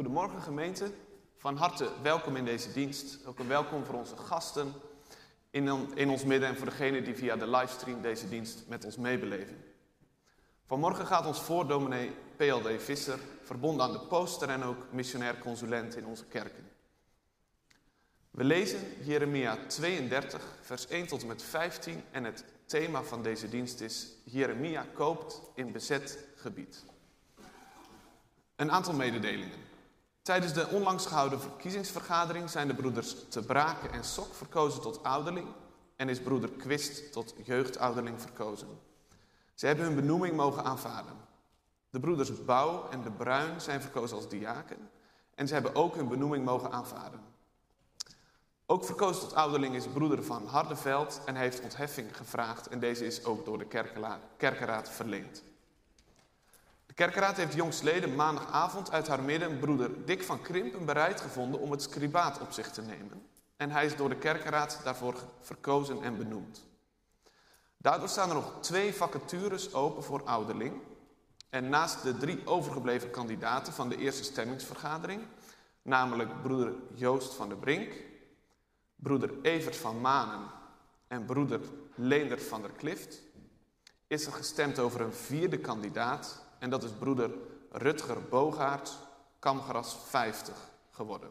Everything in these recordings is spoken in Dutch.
Goedemorgen gemeente, van harte welkom in deze dienst. Ook een welkom voor onze gasten in ons midden en voor degenen die via de livestream deze dienst met ons meebeleven. Vanmorgen gaat ons voor dominee PLD Visser, verbonden aan de poster en ook missionair consulent in onze kerken. We lezen Jeremia 32, vers 1 tot en met 15 en het thema van deze dienst is Jeremia koopt in bezet gebied. Een aantal mededelingen. Tijdens de onlangs gehouden verkiezingsvergadering zijn de broeders Te Braken en Sok verkozen tot ouderling en is broeder Quist tot jeugdouderling verkozen. Ze hebben hun benoeming mogen aanvaarden. De broeders Bouw en De Bruin zijn verkozen als diaken en ze hebben ook hun benoeming mogen aanvaarden. Ook verkozen tot ouderling is broeder Van Hardeveld en heeft ontheffing gevraagd en deze is ook door de kerkenraad verleend. De kerkenraad heeft jongstleden maandagavond uit haar midden broeder Dick van Krimpen bereid gevonden om het scribaat op zich te nemen. En hij is door de kerkenraad daarvoor verkozen en benoemd. Daardoor staan er nog 2 vacatures open voor ouderling. En naast de 3 overgebleven kandidaten van de eerste stemmingsvergadering, namelijk broeder Joost van der Brink, broeder Evert van Manen en broeder Leendert van der Klift, is er gestemd over een 4e kandidaat en dat is broeder Rutger Bogaert, Kamgras 50 geworden.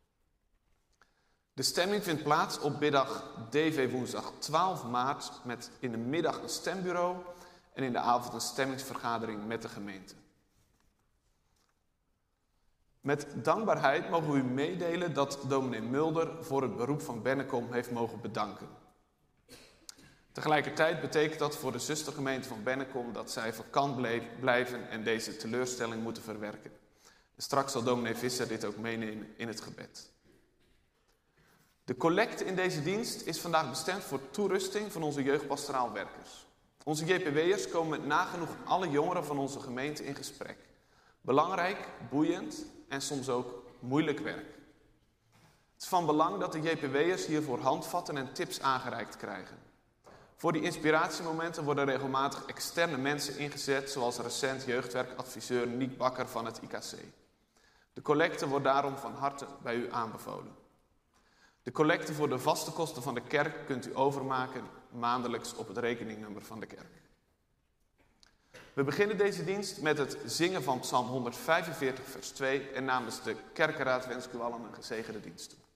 De stemming vindt plaats op middag DV woensdag 12 maart met in de middag een stembureau en in de avond een stemmingsvergadering met de gemeente. Met dankbaarheid mogen we u meedelen dat dominee Mulder voor het beroep van Bennekom heeft mogen bedanken. Tegelijkertijd betekent dat voor de zustergemeente van Bennekom dat zij vakant blijven en deze teleurstelling moeten verwerken. Straks zal dominee Visser dit ook meenemen in het gebed. De collecte in deze dienst is vandaag bestemd voor toerusting van onze jeugdpastoraal werkers. Onze JPW'ers komen met nagenoeg alle jongeren van onze gemeente in gesprek. Belangrijk, boeiend en soms ook moeilijk werk. Het is van belang dat de JPW'ers hiervoor handvatten en tips aangereikt krijgen. Voor die inspiratiemomenten worden regelmatig externe mensen ingezet, zoals recent jeugdwerkadviseur Niek Bakker van het IKC. De collecte wordt daarom van harte bij u aanbevolen. De collecte voor de vaste kosten van de kerk kunt u overmaken maandelijks op het rekeningnummer van de kerk. We beginnen deze dienst met het zingen van Psalm 145 vers 2 en namens de kerkenraad wens ik u allen een gezegende dienst toe.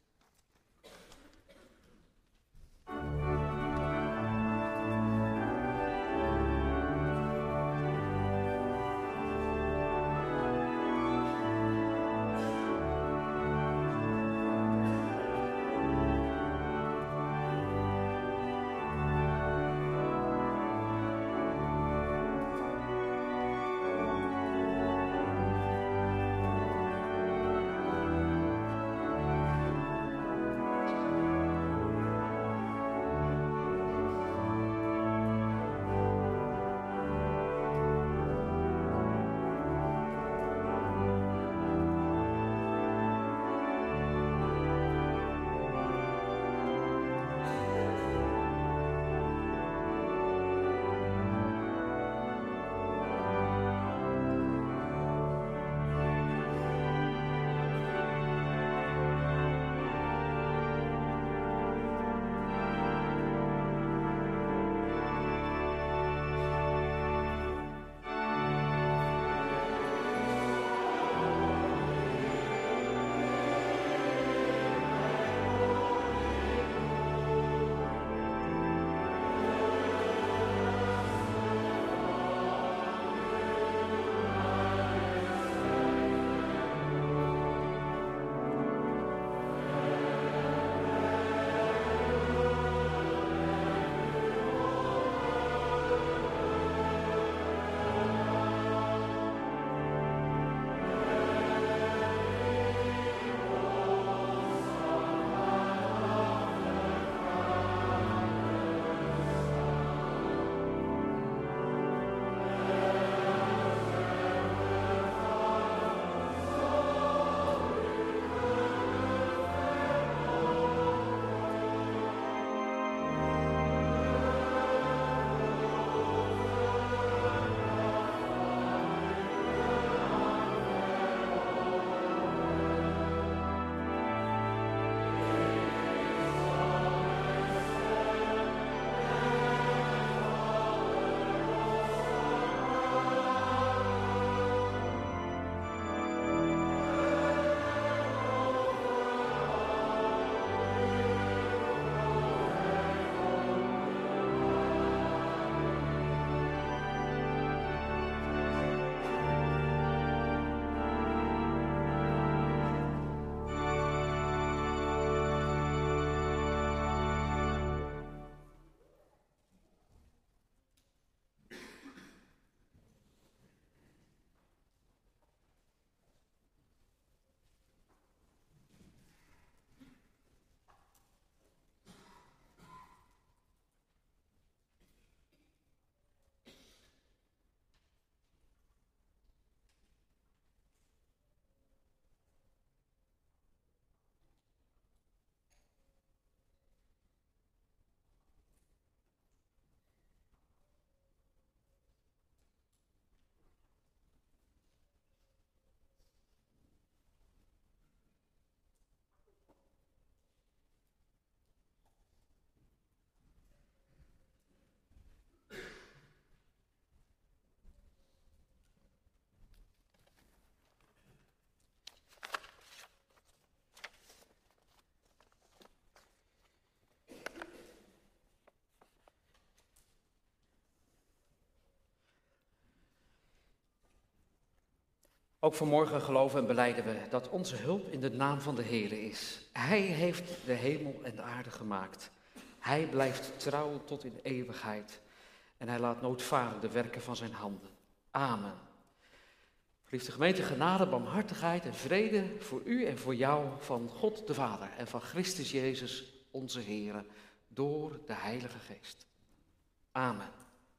Ook vanmorgen geloven en belijden we dat onze hulp in de naam van de Heer is. Hij heeft de hemel en de aarde gemaakt. Hij blijft trouw tot in eeuwigheid. En hij laat nooit varen de werken van zijn handen. Amen. Geliefde gemeente, genade, barmhartigheid en vrede voor u en voor jou van God de Vader en van Christus Jezus, onze Heer, door de Heilige Geest. Amen.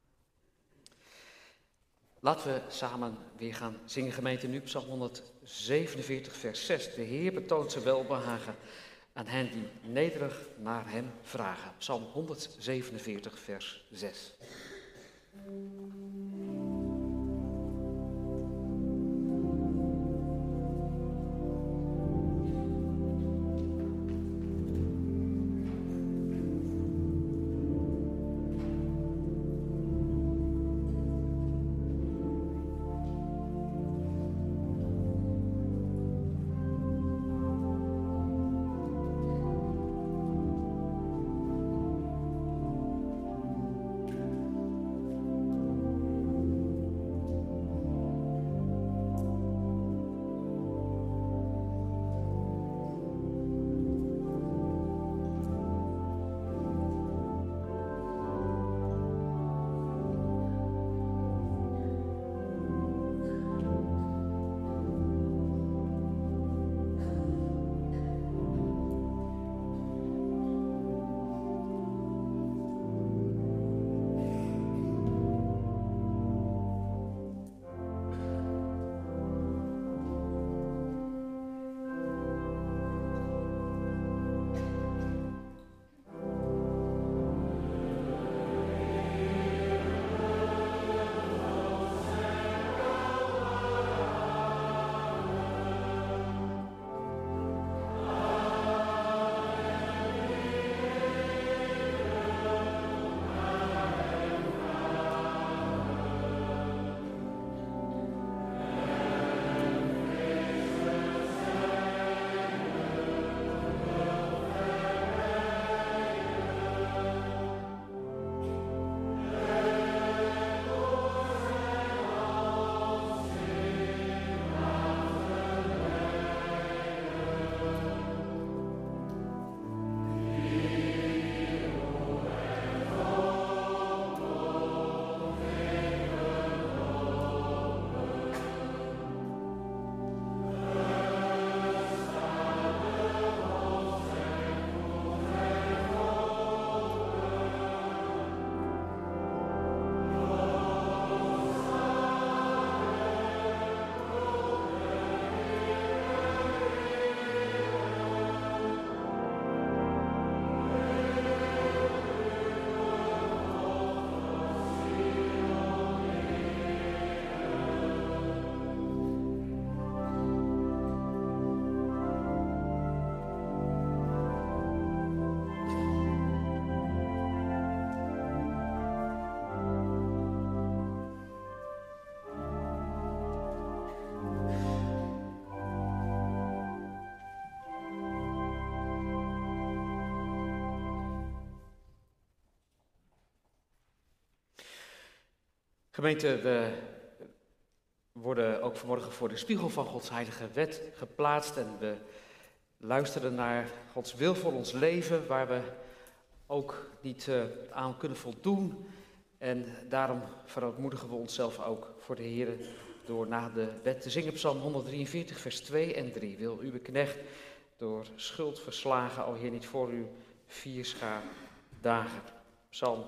Laten we samen weer gaan zingen, gemeente, nu Psalm 147, vers 6. De Heer betoont zijn welbehagen aan hen die nederig naar hem vragen. Psalm 147, vers 6. Gemeente, we worden ook vanmorgen voor de spiegel van Gods heilige wet geplaatst en we luisteren naar Gods wil voor ons leven, waar we ook niet aan kunnen voldoen. En daarom verootmoedigen we onszelf ook voor de Heer door na de wet te zingen. Psalm 143, vers 2 en 3. Wil uw knecht door schuld verslagen, o Heer, niet voor u 4 schaar dagen. Psalm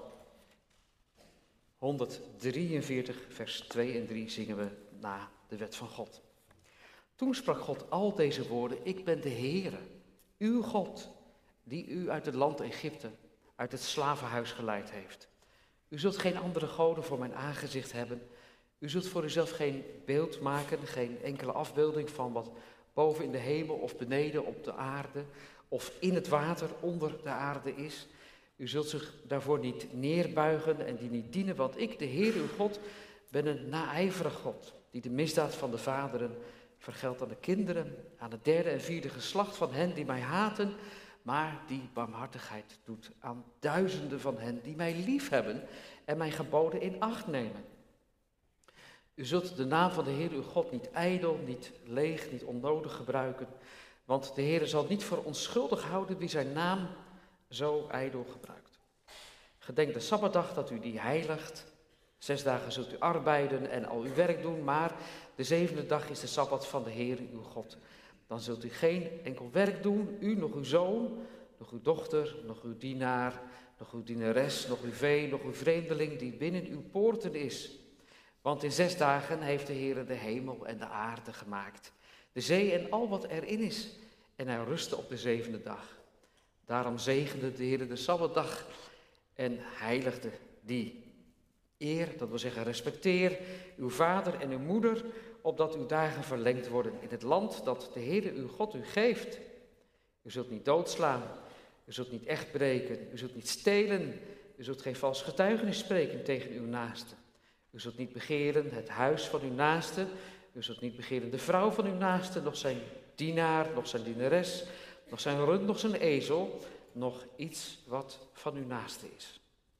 143, vers 2 en 3 zingen we na de wet van God. Toen sprak God al deze woorden: Ik ben de Heere, uw God, die u uit het land Egypte, uit het slavenhuis geleid heeft. U zult geen andere goden voor mijn aangezicht hebben. U zult voor uzelf geen beeld maken, geen enkele afbeelding van wat boven in de hemel of beneden op de aarde of in het water onder de aarde is. U zult zich daarvoor niet neerbuigen en die niet dienen, want ik, de Heer uw God, ben een naijverig God, die de misdaad van de vaderen vergeldt aan de kinderen, aan het 3e en 4e geslacht van hen die mij haten, maar die barmhartigheid doet aan duizenden van hen die mij liefhebben en mijn geboden in acht nemen. U zult de naam van de Heer uw God niet ijdel, niet leeg, niet onnodig gebruiken. Want de Heer zal niet voor onschuldig houden wie zijn naam zo ijdel gebruikt. Gedenk de Sabbatdag dat u die heiligt. 6 dagen zult u arbeiden en al uw werk doen, maar de 7e dag is de Sabbat van de Heer uw God. Dan zult u geen enkel werk doen, u, nog uw zoon, nog uw dochter, nog uw dienaar, nog uw dienares, nog uw vee, nog uw vreemdeling die binnen uw poorten is. Want in 6 dagen heeft de Heer de hemel en de aarde gemaakt, de zee en al wat erin is. En hij rustte op de 7e dag. Daarom zegende de Heer de Sabbatdag en heiligde die. Eer, dat wil zeggen respecteer uw vader en uw moeder, opdat uw dagen verlengd worden in het land dat de Heer uw God u geeft. U zult niet doodslaan, u zult niet echt breken, u zult niet stelen, u zult geen vals getuigenis spreken tegen uw naaste. U zult niet begeren het huis van uw naaste, u zult niet begeren de vrouw van uw naaste, nog zijn dienaar, nog zijn dienares, nog zijn rund, nog zijn ezel, nog iets wat van uw naaste is.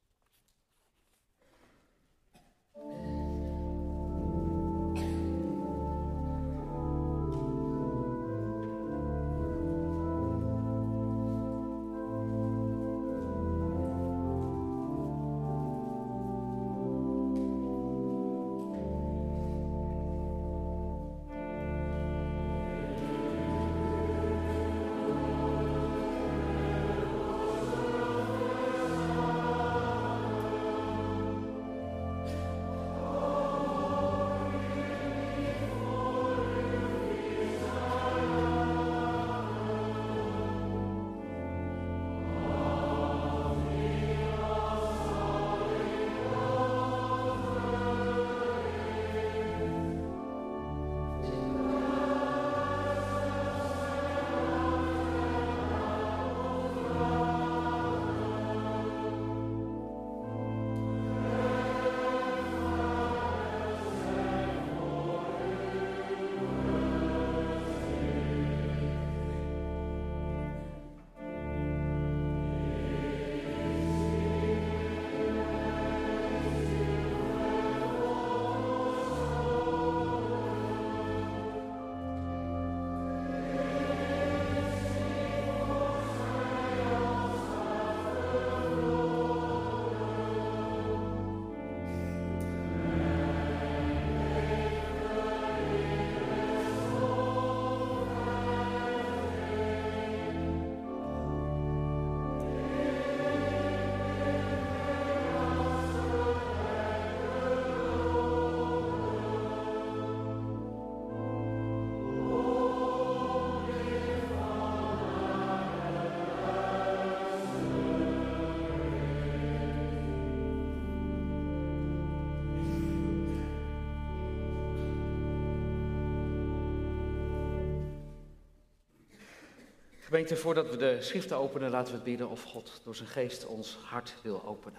Gemeente, voordat we de schriften openen, laten we bidden of God door zijn geest ons hart wil openen.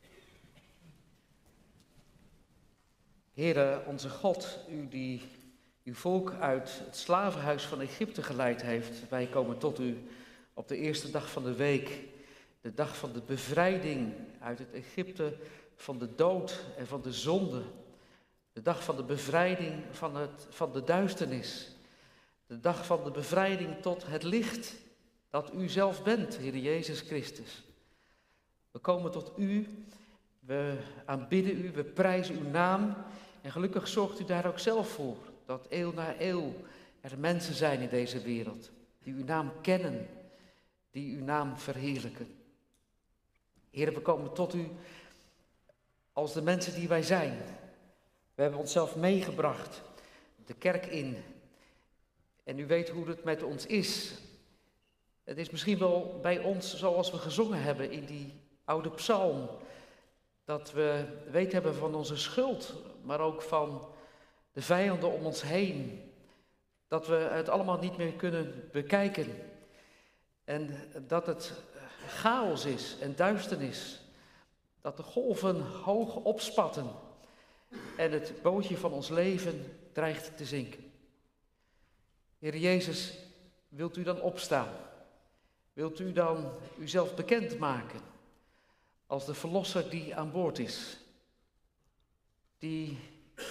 Heere, onze God, u die uw volk uit het slavenhuis van Egypte geleid heeft, wij komen tot u op de eerste dag van de week, de dag van de bevrijding uit het Egypte van de dood en van de zonde, de dag van de bevrijding van de duisternis. De dag van de bevrijding tot het licht dat u zelf bent, Heer Jezus Christus. We komen tot u, we aanbidden u, we prijzen uw naam. En gelukkig zorgt u daar ook zelf voor, dat eeuw na eeuw er mensen zijn in deze wereld die uw naam kennen, die uw naam verheerlijken. Heer, we komen tot u als de mensen die wij zijn. We hebben onszelf meegebracht, de kerk in. En u weet hoe het met ons is. Het is misschien wel bij ons zoals we gezongen hebben in die oude psalm. Dat we weet hebben van onze schuld, maar ook van de vijanden om ons heen. Dat we het allemaal niet meer kunnen bekijken. En dat het chaos is en duisternis. Dat de golven hoog opspatten. En het bootje van ons leven dreigt te zinken. Heer Jezus, wilt u dan opstaan? Wilt u dan uzelf bekendmaken als de verlosser die aan boord is? Die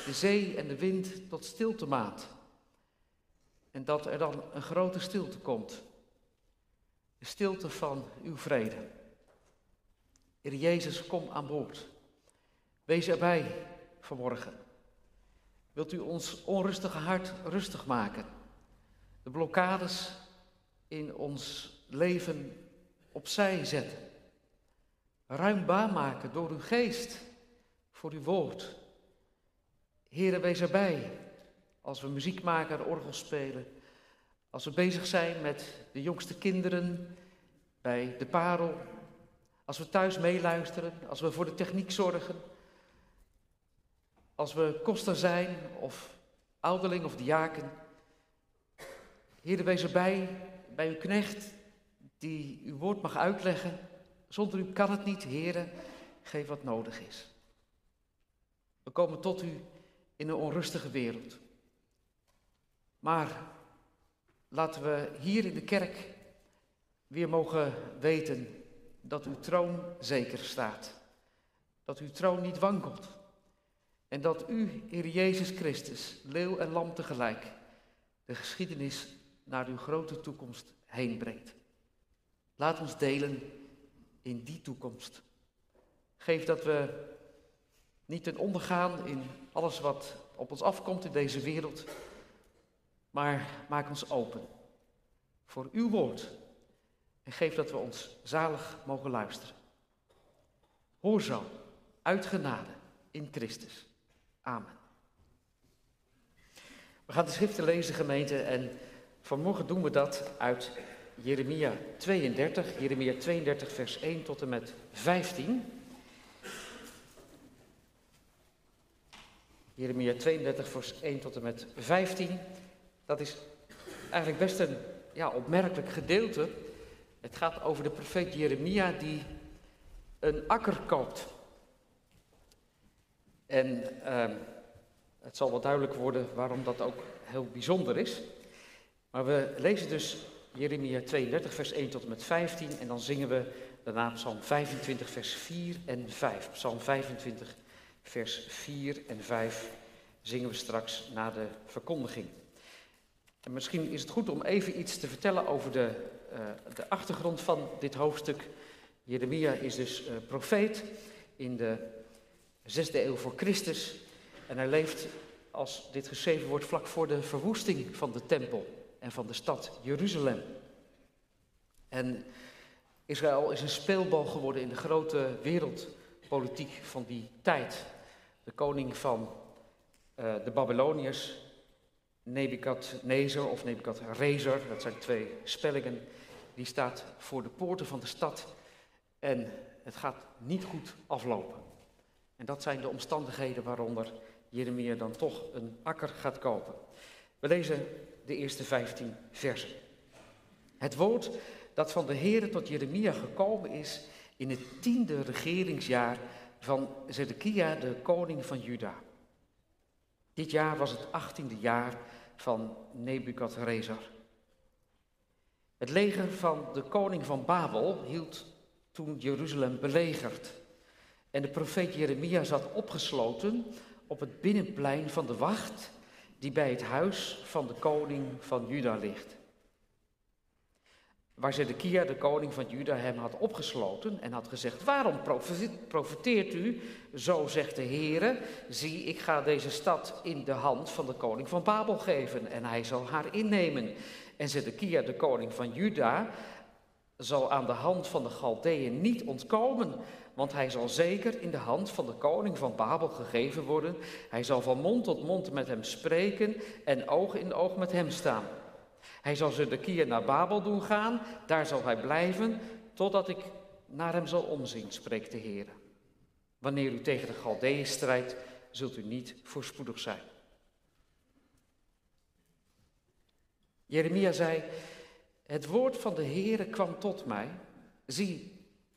de zee en de wind tot stilte maakt. En dat er dan een grote stilte komt. De stilte van uw vrede. Heer Jezus, kom aan boord. Wees erbij vanmorgen. Wilt u ons onrustige hart rustig maken? De blokkades in ons leven opzij zetten. Ruim baan maken door uw geest voor uw woord. Heere, wees erbij als we muziek maken, orgel spelen. Als we bezig zijn met de jongste kinderen bij de parel. Als we thuis meeluisteren, als we voor de techniek zorgen. Als we koster zijn of ouderling of diaken. Heere, wees erbij bij uw knecht die uw woord mag uitleggen. Zonder u kan het niet, Heere, geef wat nodig is. We komen tot u in een onrustige wereld. Maar laten we hier in de kerk weer mogen weten dat uw troon zeker staat. Dat uw troon niet wankelt. En dat u, Heer Jezus Christus, leeuw en lam tegelijk, de geschiedenis naar uw grote toekomst heen brengt. Laat ons delen in die toekomst. Geef dat we niet ten onder gaan in alles wat op ons afkomt in deze wereld, maar maak ons open voor uw woord en geef dat we ons zalig mogen luisteren. Hoor zo, uit genade in Christus. Amen. We gaan de schriften lezen, gemeente, en vanmorgen doen we dat uit Jeremia 32 vers 1 tot en met 15. Jeremia 32 vers 1 tot en met 15. Dat is eigenlijk best een opmerkelijk gedeelte. Het gaat over de profeet Jeremia die een akker koopt. En het zal wel duidelijk worden waarom dat ook heel bijzonder is. Maar we lezen dus Jeremia 32 vers 1 tot en met 15 en dan zingen we daarna Psalm 25 vers 4 en 5. Psalm 25 vers 4 en 5 zingen we straks na de verkondiging. En misschien is het goed om even iets te vertellen over de achtergrond van dit hoofdstuk. Jeremia is dus profeet in de 6e eeuw voor Christus. En hij leeft, als dit geschreven wordt, vlak voor de verwoesting van de tempel en van de stad Jeruzalem. En Israël is een speelbal geworden in de grote wereldpolitiek van die tijd. De koning van de Babyloniërs, Nebukadnezar of Nebukadrezer, dat zijn twee spellingen, die staat voor de poorten van de stad en het gaat niet goed aflopen. En dat zijn de omstandigheden waaronder Jeremia dan toch een akker gaat kopen. We lezen de eerste 15 versen. Het woord dat van de Heere tot Jeremia gekomen is in het 10e regeringsjaar van Zedekia, de koning van Juda. Dit jaar was het 18e jaar van Nebukadrezer. Het leger van de koning van Babel hield toen Jeruzalem belegerd. En de profeet Jeremia zat opgesloten op het binnenplein van de wacht die bij het huis van de koning van Juda ligt. Waar Zedekia, de koning van Juda, hem had opgesloten en had gezegd: waarom profeteert u? Zo zegt de Heere, zie, ik ga deze stad in de hand van de koning van Babel geven en hij zal haar innemen. En Zedekia, de koning van Juda, zal aan de hand van de Galdeeën niet ontkomen, want hij zal zeker in de hand van de koning van Babel gegeven worden. Hij zal van mond tot mond met hem spreken en oog in oog met hem staan. Hij zal Zedekia naar Babel doen gaan, daar zal hij blijven, totdat ik naar hem zal omzien, spreekt de Heer. Wanneer u tegen de Galdeeën strijdt, zult u niet voorspoedig zijn. Jeremia zei: het woord van de Heere kwam tot mij. Zie,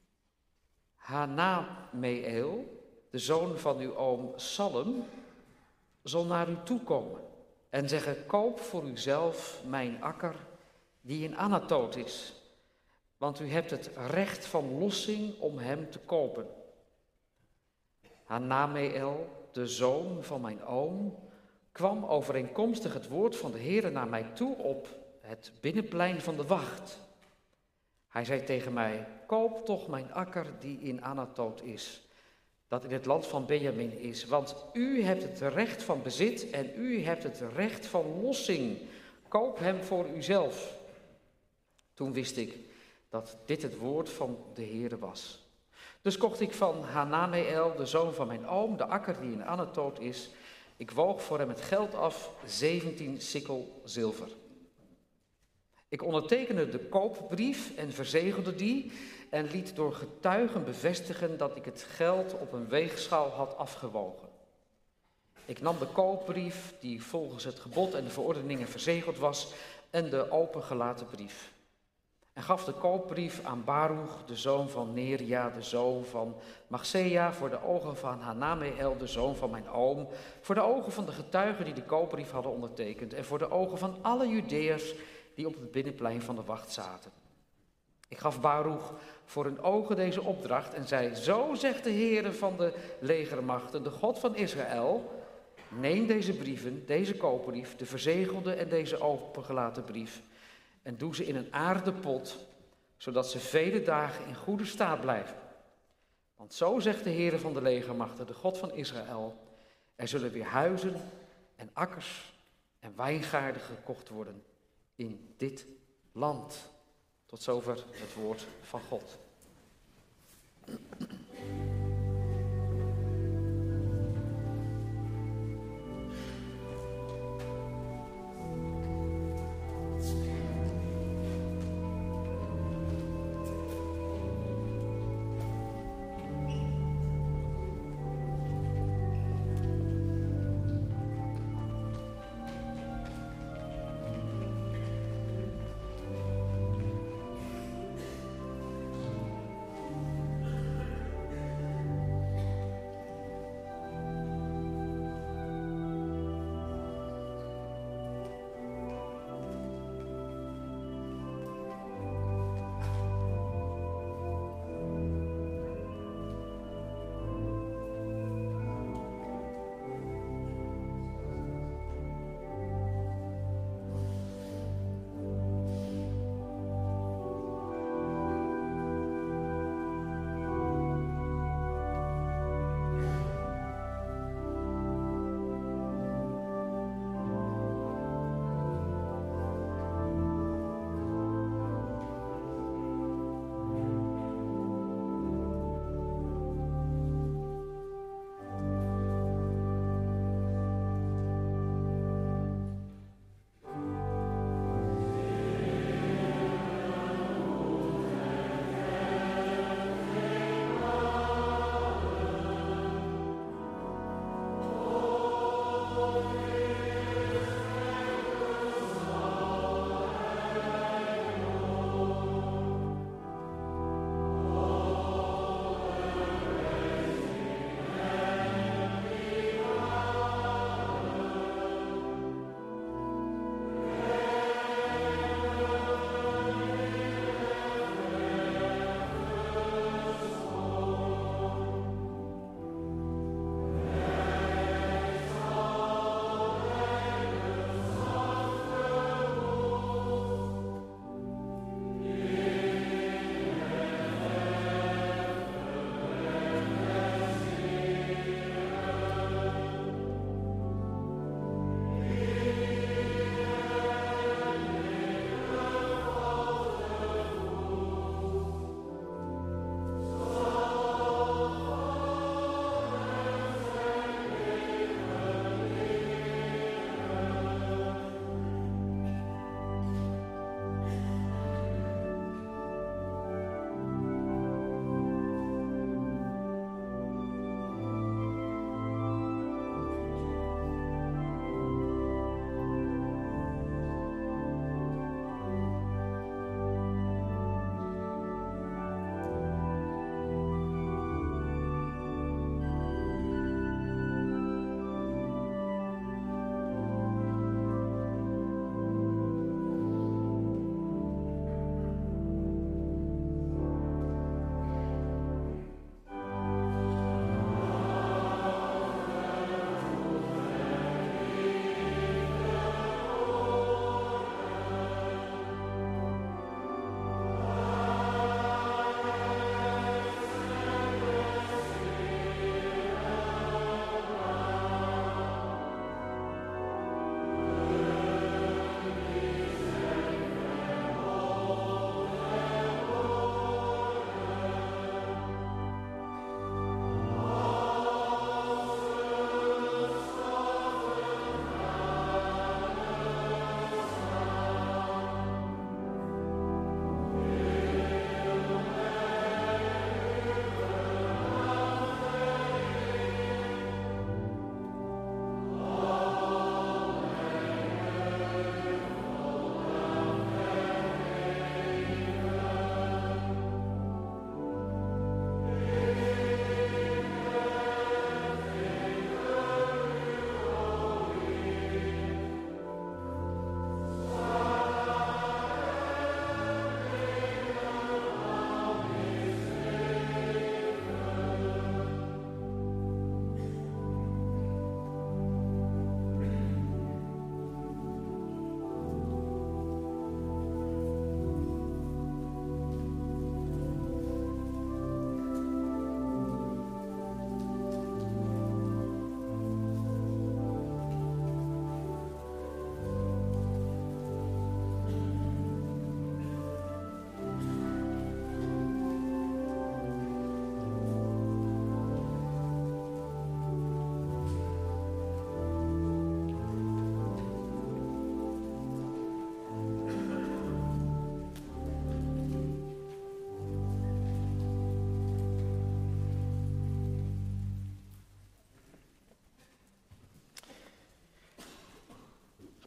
Hanameel, de zoon van uw oom Salem, zal naar u toekomen en zeggen: koop voor uzelf mijn akker die in Anatoot is, want u hebt het recht van lossing om hem te kopen. Hanameel de zoon van mijn oom, kwam overeenkomstig het woord van de Heere naar mij toe op het binnenplein van de wacht. Hij zei tegen mij, koop toch mijn akker die in Anatoot is, dat in het land van Benjamin is, want u hebt het recht van bezit en u hebt het recht van lossing. Koop hem voor uzelf. Toen wist ik dat dit het woord van de Heere was. Dus kocht ik van Hanameel, de zoon van mijn oom, de akker die in Anatoot is. Ik woog voor hem het geld af, 17 sikkel zilver. Ik ondertekende de koopbrief en verzegelde die en liet door getuigen bevestigen dat ik het geld op een weegschaal had afgewogen. Ik nam de koopbrief, die volgens het gebod en de verordeningen verzegeld was, en de opengelaten brief. En gaf de koopbrief aan Baruch, de zoon van Neria, de zoon van Magsea, voor de ogen van Hanameel, de zoon van mijn oom, voor de ogen van de getuigen die de koopbrief hadden ondertekend en voor de ogen van alle Judeërs die op het binnenplein van de wacht zaten. Ik gaf Baruch voor hun ogen deze opdracht en zei, zo zegt de Heere van de legermachten, de God van Israël, neem deze brieven, deze koopbrief, de verzegelde en deze opengelaten brief, en doe ze in een aarden pot, zodat ze vele dagen in goede staat blijven. Want zo zegt de Heere van de legermachten, de God van Israël, er zullen weer huizen en akkers en wijngaarden gekocht worden in dit land. Tot zover het woord van God.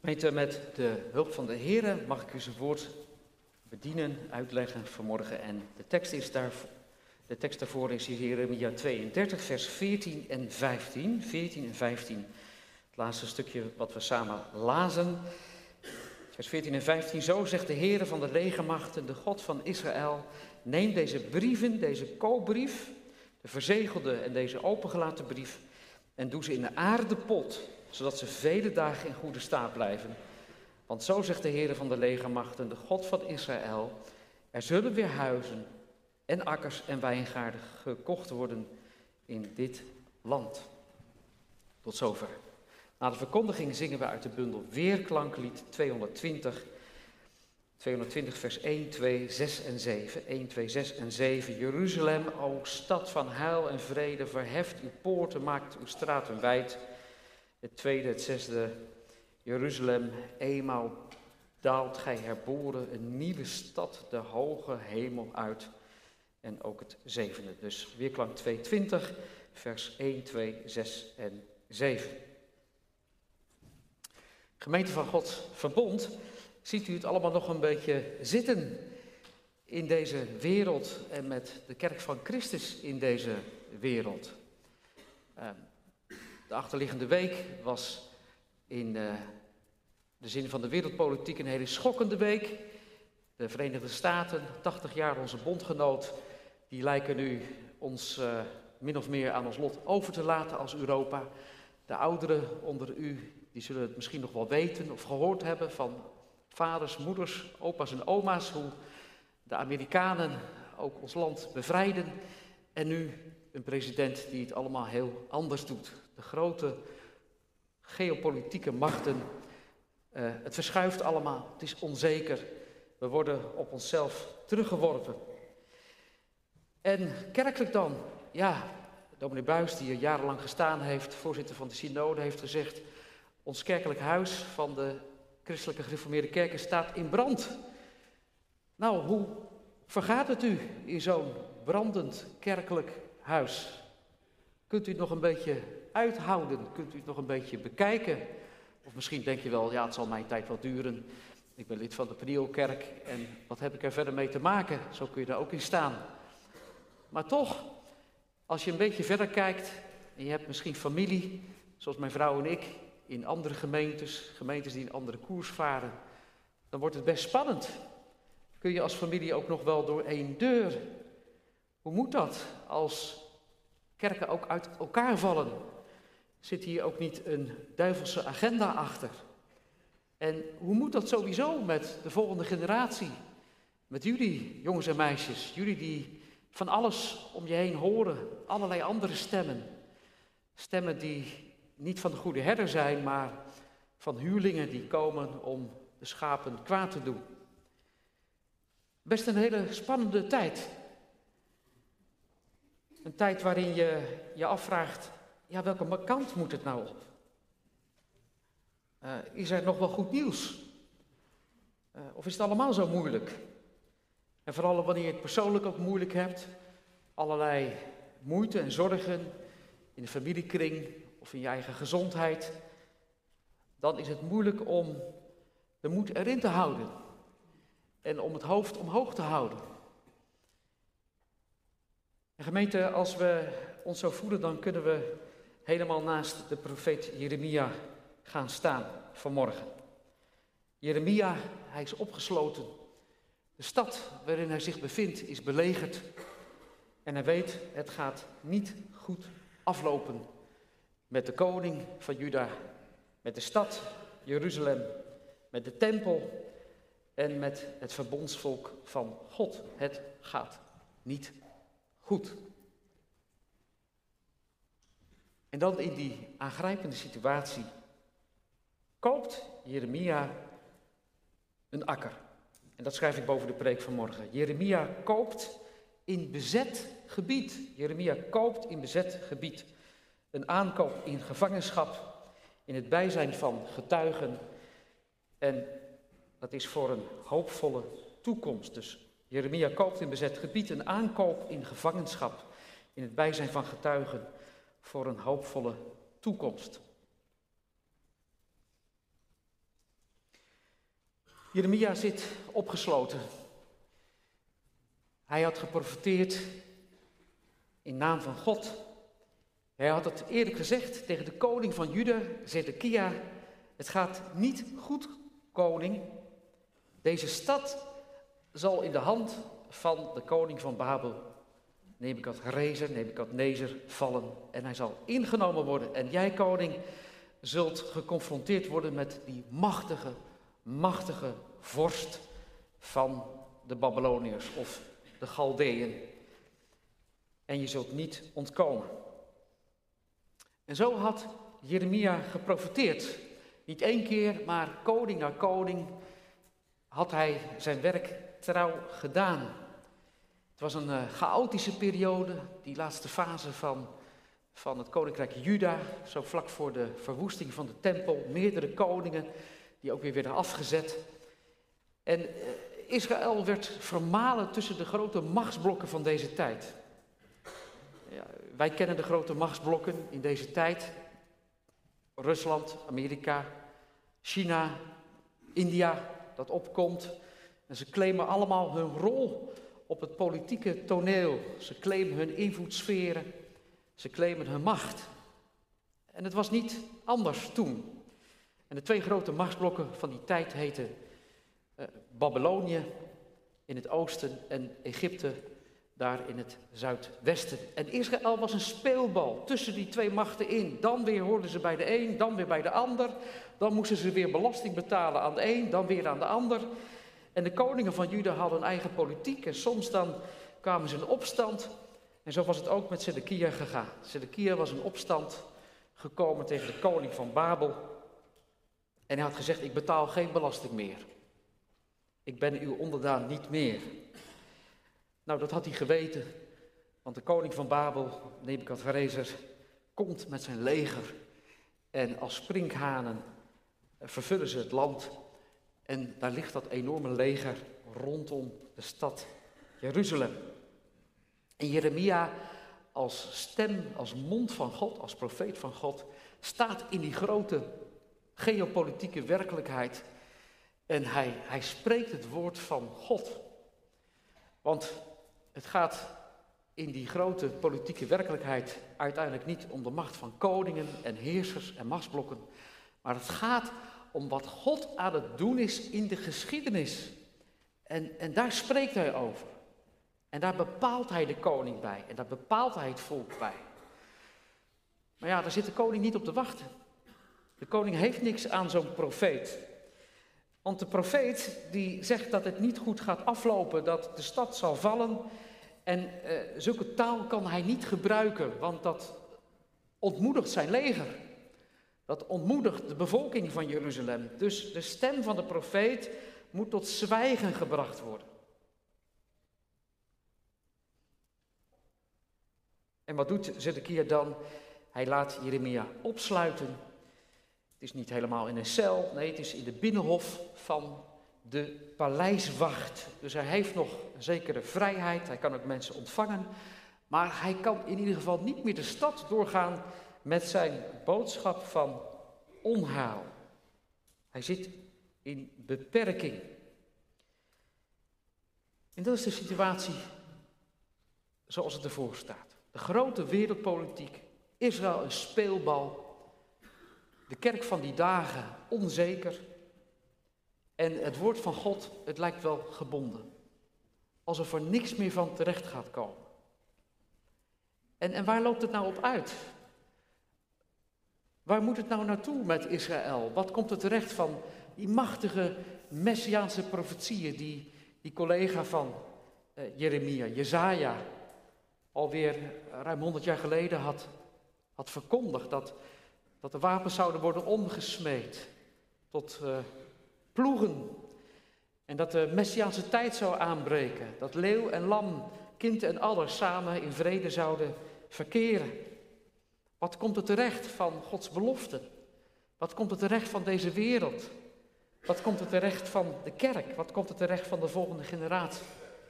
Gemeente, met de hulp van de Heer mag ik u zijn woord bedienen, uitleggen vanmorgen. En de tekst daarvoor is hier Jeremia 32, vers 14 en 15. 14 en 15, het laatste stukje wat we samen lazen. Vers 14 en 15, zo zegt de Heer van de legermachten, de God van Israël, neem deze brieven, deze koopbrief, de verzegelde en deze opengelaten brief, en doe ze in de aardepot, zodat ze vele dagen in goede staat blijven. Want zo zegt de Heer van de legermachten, de God van Israël, er zullen weer huizen en akkers en wijngaarden gekocht worden in dit land. Tot zover. Na de verkondiging zingen we uit de bundel Weerklanklied 220. 220 vers 1, 2, 6 en 7. 1, 2, 6 en 7. Jeruzalem, o stad van heil en vrede, verheft uw poorten, maakt uw straten wijd. Het tweede, het zesde. Jeruzalem, eenmaal daalt gij herboren, een nieuwe stad, de hoge hemel uit. En ook het zevende. Dus Weerklank 220, vers 1, 2, 6 en 7. Gemeente van Gods Verbond, ziet u het allemaal nog een beetje zitten in deze wereld en met de kerk van Christus in deze wereld. De achterliggende week was in de zin van de wereldpolitiek een hele schokkende week. De Verenigde Staten, 80 jaar onze bondgenoot, die lijken nu ons min of meer aan ons lot over te laten als Europa. De ouderen onder u, die zullen het misschien nog wel weten of gehoord hebben van vaders, moeders, opa's en oma's, hoe de Amerikanen ook ons land bevrijden. En nu een president die het allemaal heel anders doet. De grote geopolitieke machten, het verschuift allemaal, het is onzeker. We worden op onszelf teruggeworpen. En kerkelijk dan, ja, dominee Buijs, die er jarenlang gestaan heeft, voorzitter van de synode, heeft gezegd, ons kerkelijk huis van de Christelijke Gereformeerde Kerken staat in brand. Nou, hoe vergaat het u in zo'n brandend kerkelijk huis? Kunt u het nog een beetje uithouden? Kunt u het nog een beetje bekijken? Of misschien denk je wel, ja, het zal mijn tijd wel duren. Ik ben lid van de Priokerk en wat heb ik er verder mee te maken? Zo kun je daar ook in staan. Maar toch, als je een beetje verder kijkt en je hebt misschien familie, zoals mijn vrouw en ik, in andere gemeentes die een andere koers varen, dan wordt het best spannend. Kun je als familie ook nog wel door één deur? Hoe moet dat als kerken ook uit elkaar vallen? Zit hier ook niet een duivelse agenda achter? En hoe moet dat sowieso met de volgende generatie? Met jullie, jongens en meisjes, jullie die van alles om je heen horen, allerlei andere stemmen. Stemmen die niet van de goede herder zijn, maar van huurlingen die komen om de schapen kwaad te doen. Best een hele spannende tijd. Een tijd waarin je je afvraagt, ja, welke kant moet het nou op? Is er nog wel goed nieuws? Of is het allemaal zo moeilijk? En vooral wanneer je het persoonlijk ook moeilijk hebt, allerlei moeite en zorgen in de familiekring of in je eigen gezondheid, dan is het moeilijk om de moed erin te houden en om het hoofd omhoog te houden. En gemeente, als we ons zo voelen, dan kunnen we helemaal naast de profeet Jeremia gaan staan vanmorgen. Jeremia, hij is opgesloten. De stad waarin hij zich bevindt is belegerd. En hij weet, het gaat niet goed aflopen met de koning van Juda, met de stad Jeruzalem, met de tempel en met het verbondsvolk van God. Het gaat niet goed. En dan in die aangrijpende situatie koopt Jeremia een akker. En dat schrijf ik boven de preek van morgen. Jeremia koopt in bezet gebied. Jeremia koopt in bezet gebied. Een aankoop in gevangenschap, in het bijzijn van getuigen. En dat is voor een hoopvolle toekomst. Dus Jeremia koopt in bezet gebied, een aankoop in gevangenschap, in het bijzijn van getuigen, voor een hoopvolle toekomst. Jeremia zit opgesloten. Hij had geprofeteerd in naam van God. Hij had het eerlijk gezegd tegen de koning van Juda, Zedekia: het gaat niet goed, koning. Deze stad zal in de hand van de koning van Babel, Nebukadnezar, vallen. En hij zal ingenomen worden. En jij, koning, zult geconfronteerd worden met die machtige vorst van de Babyloniërs of de Galdeën. En je zult niet ontkomen. En zo had Jeremia geprofeteerd. Niet één keer, maar koning na koning had hij zijn werk trouw gedaan. Het was een chaotische periode, die laatste fase van het koninkrijk Juda, zo vlak voor de verwoesting van de tempel. Meerdere koningen die ook weer werden afgezet. En Israël werd vermalen tussen de grote machtsblokken van deze tijd. Ja, wij kennen de grote machtsblokken in deze tijd. Rusland, Amerika, China, India, dat opkomt. En ze claimen allemaal hun rol op het politieke toneel. Ze claimen hun invloedssferen. Ze claimen hun macht. En het was niet anders toen. En de twee grote machtsblokken van die tijd heten Babylonië in het oosten en Egypte daar in het zuidwesten. En Israël was een speelbal tussen die twee machten in. Dan weer hoorden ze bij de een, dan weer bij de ander. Dan moesten ze weer belasting betalen aan de een, dan weer aan de ander. En de koningen van Juda hadden een eigen politiek. En soms dan kwamen ze in opstand. En zo was het ook met Zedekia gegaan. Zedekia was in opstand gekomen tegen de koning van Babel. En hij had gezegd: ik betaal geen belasting meer. Ik ben uw onderdaan niet meer. Nou, dat had hij geweten, want de koning van Babel, Nebukadnezar, komt met zijn leger. En als sprinkhanen vervullen ze het land. En daar ligt dat enorme leger rondom de stad Jeruzalem. En Jeremia als stem, als mond van God, als profeet van God, staat in die grote geopolitieke werkelijkheid. En hij spreekt het woord van God. Want het gaat in die grote politieke werkelijkheid uiteindelijk niet om de macht van koningen en heersers en machtsblokken. Maar het gaat om wat God aan het doen is in de geschiedenis. En daar spreekt hij over. En daar bepaalt hij de koning bij. En daar bepaalt hij het volk bij. Maar ja, daar zit de koning niet op te wachten. De koning heeft niks aan zo'n profeet. Want de profeet die zegt dat het niet goed gaat aflopen, dat de stad zal vallen. En zulke taal kan hij niet gebruiken, want dat ontmoedigt zijn leger. Dat ontmoedigt de bevolking van Jeruzalem. Dus de stem van de profeet moet tot zwijgen gebracht worden. En wat doet Zedekia dan? Hij laat Jeremia opsluiten. Het is niet helemaal in een cel, nee, het is in de binnenhof van de paleiswacht. Dus hij heeft nog een zekere vrijheid, hij kan ook mensen ontvangen. Maar hij kan in ieder geval niet meer de stad doorgaan met zijn boodschap van onheil. Hij zit in beperking. En dat is de situatie zoals het ervoor staat. De grote wereldpolitiek, Israël een speelbal, de kerk van die dagen onzeker en het woord van God, het lijkt wel gebonden. Alsof er niks meer van terecht gaat komen. En waar loopt het nou op uit? Waar moet het nou naartoe met Israël? Wat komt er terecht van die machtige messiaanse profetieën die collega van Jeremia, Jesaja, alweer ruim 100 jaar geleden had verkondigd dat de wapens zouden worden omgesmeed tot ploegen. En dat de messiaanse tijd zou aanbreken. Dat leeuw en lam, kind en adder samen in vrede zouden verkeren. Wat komt er terecht van Gods beloften? Wat komt er terecht van deze wereld? Wat komt er terecht van de kerk? Wat komt er terecht van de volgende generatie?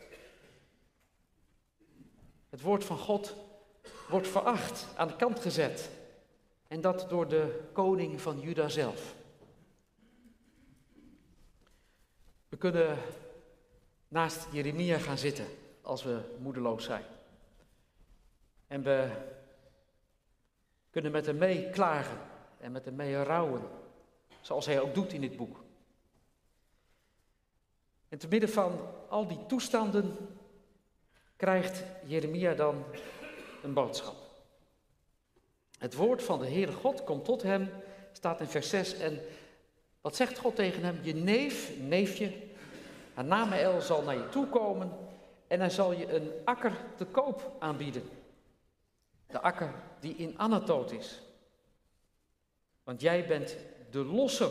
Het woord van God wordt veracht, aan de kant gezet. En dat door de koning van Juda zelf. We kunnen naast Jeremia gaan zitten als we moedeloos zijn. En we kunnen met hem mee klagen en met hem mee rouwen, zoals hij ook doet in dit boek. En te midden van al die toestanden krijgt Jeremia dan een boodschap. Het woord van de Heere God komt tot hem, staat in vers 6. En wat zegt God tegen hem? Je neefje, Hanameel, zal naar je toe komen en hij zal je een akker te koop aanbieden. De akker die in Anatoot is. Want jij bent de losser.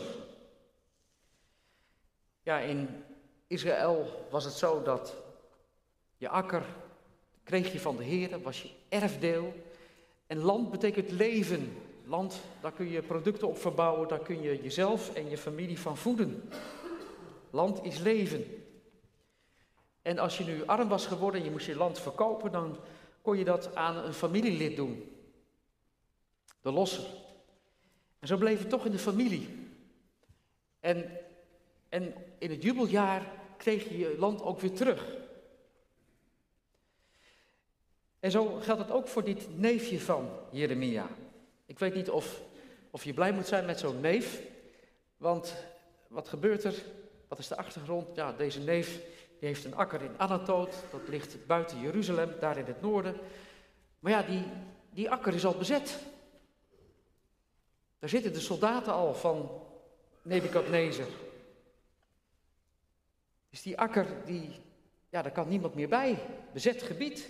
Ja, in Israël was het zo dat je akker kreeg je van de Heere, was je erfdeel. En land betekent leven. Land, daar kun je producten op verbouwen, daar kun je jezelf en je familie van voeden. Land is leven. En als je nu arm was geworden en je moest je land verkopen, dan kon je dat aan een familielid doen. De losser. En zo bleef het toch in de familie. En in het jubeljaar kreeg je je land ook weer terug. En zo geldt het ook voor dit neefje van Jeremia. Ik weet niet of je blij moet zijn met zo'n neef. Want wat gebeurt er? Wat is de achtergrond? Ja, deze neef die heeft een akker in Anatoot. Dat ligt buiten Jeruzalem, daar in het noorden. Maar ja, die akker is al bezet. Daar zitten de soldaten al van Nebukadnezar. Dus die akker, daar kan niemand meer bij. Bezet gebied.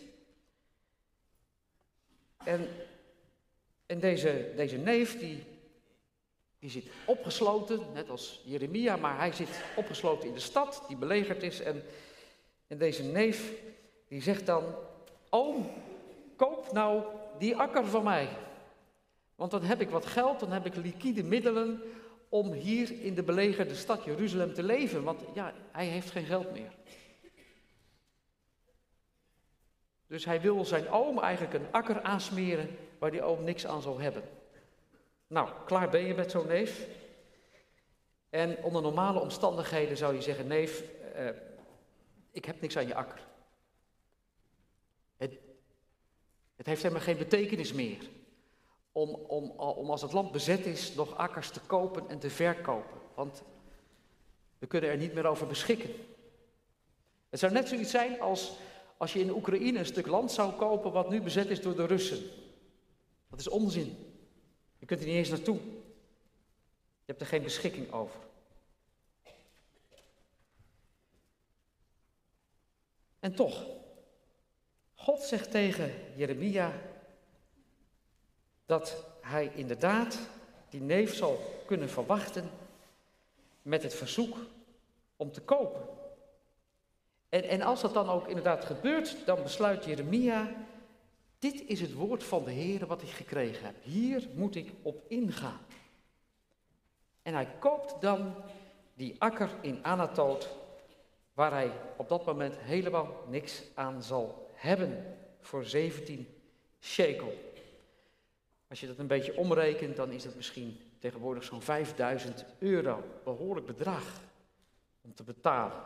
En deze neef, die zit opgesloten, net als Jeremia, maar hij zit opgesloten in de stad, die belegerd is. En deze neef, die zegt dan, oom, koop nou die akker van mij. Want dan heb ik wat geld, dan heb ik liquide middelen om hier in de belegerde stad Jeruzalem te leven. Want ja, hij heeft geen geld meer. Dus hij wil zijn oom eigenlijk een akker aansmeren waar die oom niks aan zal hebben. Nou, klaar ben je met zo'n neef. En onder normale omstandigheden zou je zeggen, neef, ik heb niks aan je akker. Het heeft helemaal geen betekenis meer om als het land bezet is nog akkers te kopen en te verkopen. Want we kunnen er niet meer over beschikken. Het zou net zoiets zijn als je in Oekraïne een stuk land zou kopen wat nu bezet is door de Russen. Dat is onzin. Je kunt er niet eens naartoe. Je hebt er geen beschikking over. En toch, God zegt tegen Jeremia dat hij inderdaad die neef zal kunnen verwachten met het verzoek om te kopen. En als dat dan ook inderdaad gebeurt, dan besluit Jeremia, dit is het woord van de Heere wat ik gekregen heb. Hier moet ik op ingaan. En hij koopt dan die akker in Anatoot, waar hij op dat moment helemaal niks aan zal hebben, voor 17 shekel. Als je dat een beetje omrekent, dan is dat misschien tegenwoordig zo'n 5000 euro. Behoorlijk bedrag om te betalen.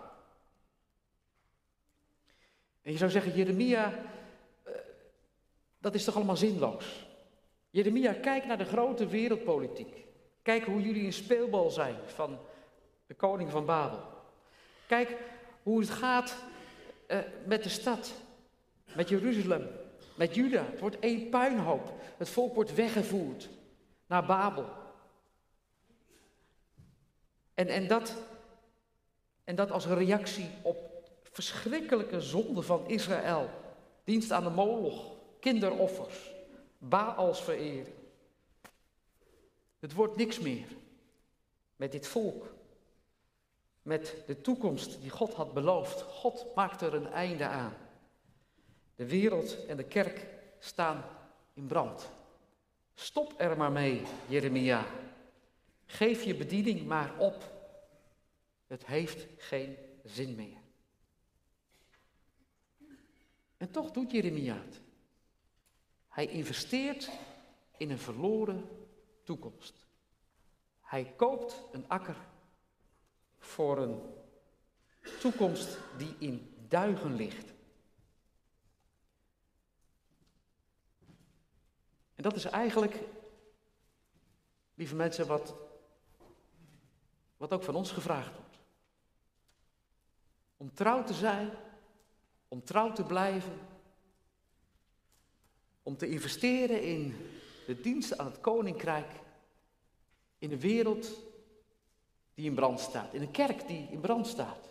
En je zou zeggen, Jeremia, dat is toch allemaal zinloos? Jeremia, kijk naar de grote wereldpolitiek. Kijk hoe jullie een speelbal zijn van de koning van Babel. Kijk hoe het gaat met de stad, met Jeruzalem, met Juda. Het wordt één puinhoop. Het volk wordt weggevoerd naar Babel. En dat als een reactie op verschrikkelijke zonde van Israël. Dienst aan de Moloch, kinderoffers, Baalsverering. Het wordt niks meer met dit volk. Met de toekomst die God had beloofd. God maakt er een einde aan. De wereld en de kerk staan in brand. Stop er maar mee, Jeremia. Geef je bediening maar op. Het heeft geen zin meer. En toch doet Jeremia het. Hij investeert in een verloren toekomst. Hij koopt een akker voor een Toekomst die in duigen ligt. En dat is eigenlijk, lieve mensen, wat ook van ons gevraagd wordt. Om trouw te zijn, om trouw te blijven, om te investeren in de dienst aan het koninkrijk, in een wereld die in brand staat, in een kerk die in brand staat.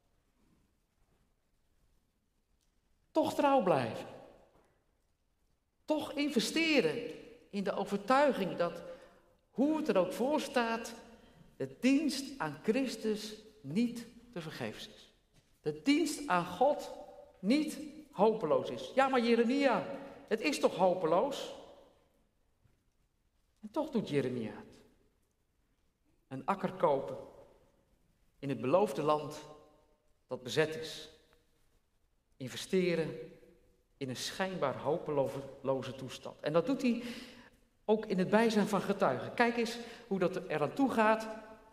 Toch trouw blijven. Toch investeren in de overtuiging dat, hoe het er ook voor staat, de dienst aan Christus niet te vergeefs is. De dienst aan God niet hopeloos is. Ja, maar Jeremia, het is toch hopeloos? En toch doet Jeremia het. Een akker kopen in het beloofde land dat bezet is. Investeren in een schijnbaar hopeloze toestand. En dat doet hij ook in het bijzijn van getuigen. Kijk eens hoe dat er aan toe gaat.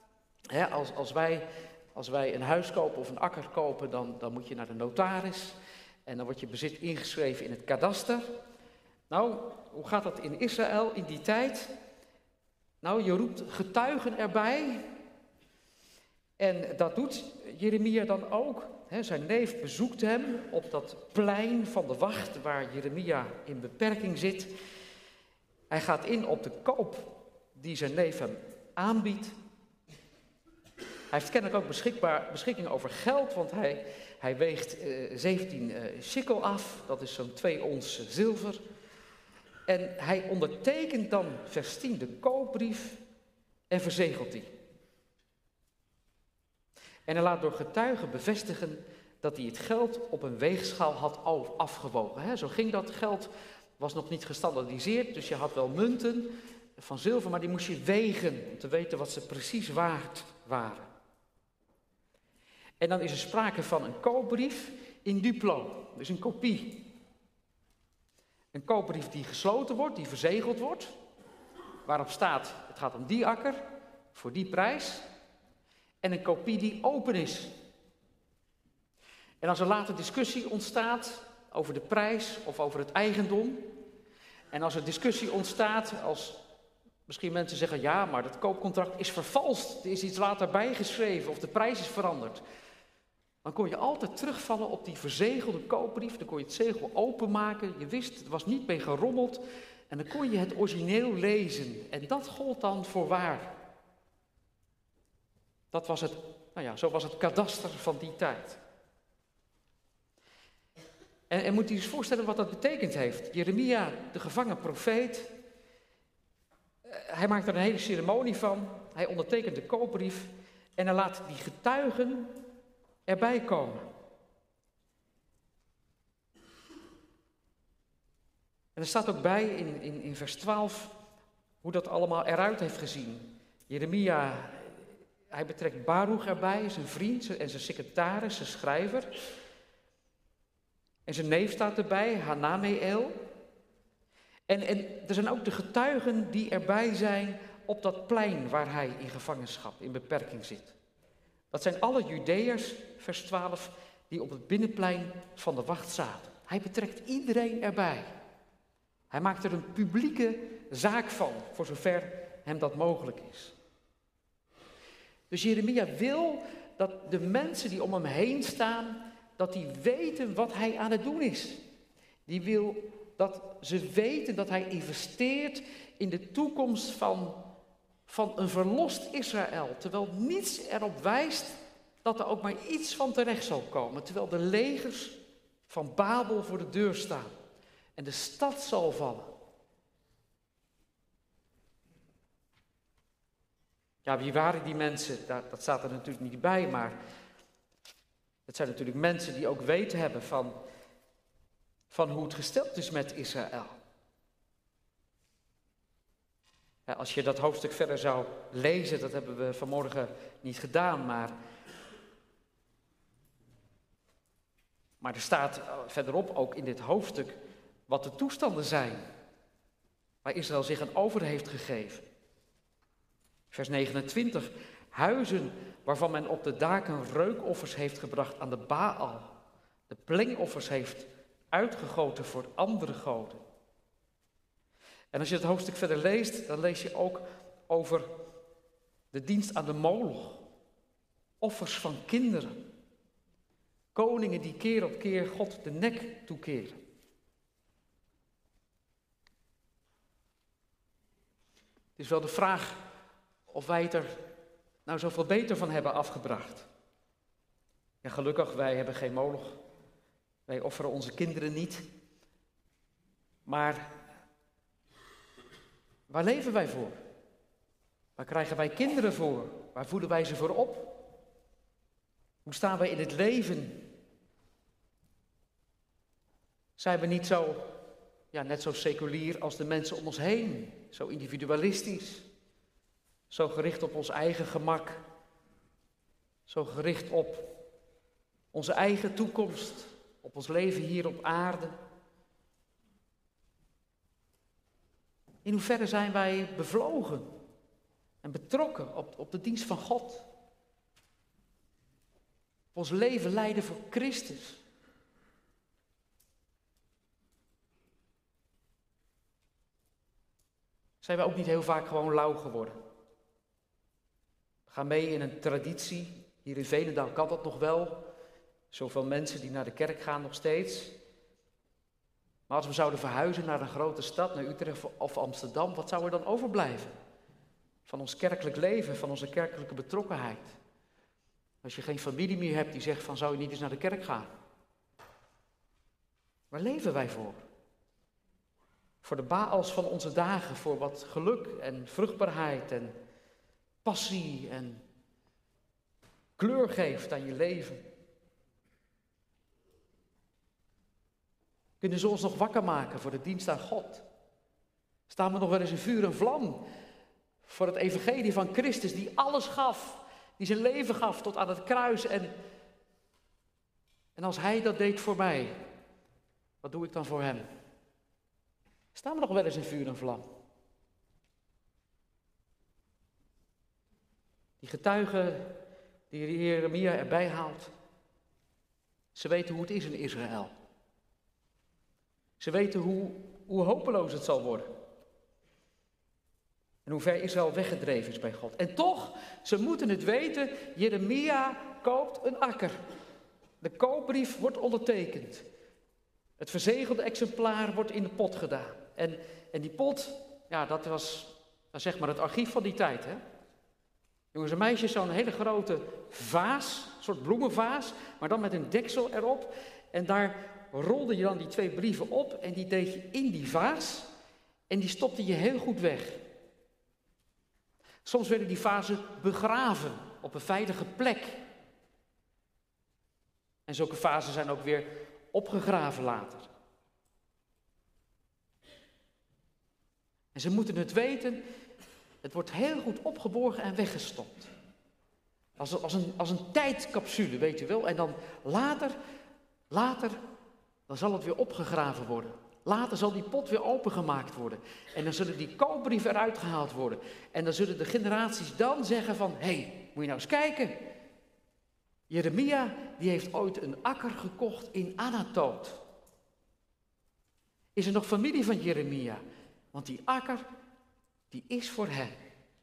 Als wij een huis kopen of een akker kopen, dan moet je naar de notaris. En dan wordt je bezit ingeschreven in het kadaster. Nou, hoe gaat dat in Israël in die tijd? Nou, je roept getuigen erbij. En dat doet Jeremia dan ook. Zijn neef bezoekt hem op dat plein van de wacht waar Jeremia in beperking zit. Hij gaat in op de koop die zijn neef hem aanbiedt. Hij heeft kennelijk ook beschikking over geld, want hij weegt 17 shekel af. Dat is zo'n 2 ons zilver. En hij ondertekent dan, vers 10, de koopbrief en verzegelt die. En hij laat door getuigen bevestigen dat hij het geld op een weegschaal had afgewogen. Zo ging dat. Geld was nog niet gestandaardiseerd, dus je had wel munten van zilver, maar die moest je wegen om te weten wat ze precies waard waren. En dan is er sprake van een koopbrief in duplo, dus een kopie. Een koopbrief die gesloten wordt, die verzegeld wordt, waarop staat, het gaat om die akker, voor die prijs. En een kopie die open is. En als er later discussie ontstaat over de prijs of over het eigendom. En als er discussie ontstaat, als misschien mensen zeggen, ja, maar dat koopcontract is vervalst. Er is iets later bijgeschreven of de prijs is veranderd. Dan kon je altijd terugvallen op die verzegelde koopbrief. Dan kon je het zegel openmaken. Je wist, het was niet mee gerommeld. En dan kon je het origineel lezen. En dat gold dan voor waar. Dat was het, zo was het kadaster van die tijd. En moet je eens voorstellen wat dat betekend heeft. Jeremia, de gevangen profeet, hij maakt er een hele ceremonie van. Hij ondertekent de koopbrief en hij laat die getuigen erbij komen. En er staat ook bij in vers 12 hoe dat allemaal eruit heeft gezien. Jeremia, hij betrekt Baruch erbij, zijn vriend en zijn secretaris, zijn schrijver. En zijn neef staat erbij, Hanameel. En er zijn ook de getuigen die erbij zijn op dat plein waar hij in gevangenschap, in beperking zit. Dat zijn alle Judeërs, vers 12, die op het binnenplein van de wacht zaten. Hij betrekt iedereen erbij. Hij maakt er een publieke zaak van, voor zover hem dat mogelijk is. Dus Jeremia wil dat de mensen die om hem heen staan, dat die weten wat hij aan het doen is. Die wil dat ze weten dat hij investeert in de toekomst van een verlost Israël. Terwijl niets erop wijst dat er ook maar iets van terecht zal komen. Terwijl de legers van Babel voor de deur staan. En de stad zal vallen. Ja, wie waren die mensen? Dat staat er natuurlijk niet bij, maar het zijn natuurlijk mensen die ook weten hebben van hoe het gesteld is met Israël. Ja, als je dat hoofdstuk verder zou lezen, dat hebben we vanmorgen niet gedaan, maar er staat verderop ook in dit hoofdstuk wat de toestanden zijn waar Israël zich aan over heeft gegeven. Vers 29, Huizen waarvan men op de daken reukoffers heeft gebracht aan de Baal. De plengoffers heeft uitgegoten voor andere goden. En als je het hoofdstuk verder leest, dan lees je ook over de dienst aan de Moloch. Offers van kinderen. Koningen die keer op keer God de nek toekeren. Het is wel de vraag of wij het er nou zoveel beter van hebben afgebracht. Ja, gelukkig, wij hebben geen Moloch. Wij offeren onze kinderen niet. Maar waar leven wij voor? Waar krijgen wij kinderen voor? Waar voeden wij ze voor op? Hoe staan wij in het leven? Zijn we niet zo, net zo seculier als de mensen om ons heen? Zo individualistisch? Zo gericht op ons eigen gemak? Zo gericht op onze eigen toekomst? Op ons leven hier op aarde? In hoeverre zijn wij bevlogen en betrokken op de dienst van God? Op ons leven leiden voor Christus. Zijn we ook niet heel vaak gewoon lauw geworden? We gaan mee in een traditie. Hier in Veenendaal kan dat nog wel. Zoveel mensen die naar de kerk gaan nog steeds. Maar als we zouden verhuizen naar een grote stad, naar Utrecht of Amsterdam, wat zou er dan overblijven? Van ons kerkelijk leven, van onze kerkelijke betrokkenheid. Als je geen familie meer hebt die zegt van, zou je niet eens naar de kerk gaan? Waar leven wij voor? Voor de Baals van onze dagen, voor wat geluk en vruchtbaarheid en passie en kleur geeft aan je leven. Kunnen ze ons nog wakker maken voor de dienst aan God? Staan we nog wel eens in vuur en vlam voor het evangelie van Christus die alles gaf, die zijn leven gaf tot aan het kruis. En als hij dat deed voor mij, wat doe ik dan voor hem? Staan we nog wel eens in vuur en vlam? Die getuigen die Jeremia erbij haalt, ze weten hoe het is in Israël. Ze weten hoe hopeloos het zal worden. En hoe ver Israël weggedreven is bij God. En toch, ze moeten het weten, Jeremia koopt een akker. De koopbrief wordt ondertekend. Het verzegelde exemplaar wordt in de pot gedaan. En die pot, dat was zeg maar het archief van die tijd. Hè? Jongens en meisjes, zo'n hele grote vaas, een soort bloemenvaas, maar dan met een deksel erop. En daar rolde je dan die 2 brieven op en die deed je in die vaas en die stopte je heel goed weg. Soms werden die vazen begraven op een veilige plek. En zulke vazen zijn ook weer opgegraven later. En ze moeten het weten, het wordt heel goed opgeborgen en weggestopt. Als een tijdcapsule, weet u wel. En dan later, dan zal het weer opgegraven worden. Later zal die pot weer opengemaakt worden. En dan zullen die koopbrieven eruit gehaald worden. En dan zullen de generaties dan zeggen van, hé, moet je nou eens kijken. Jeremia, die heeft ooit een akker gekocht in Anatoot. Is er nog familie van Jeremia? Want die akker, die is voor hem.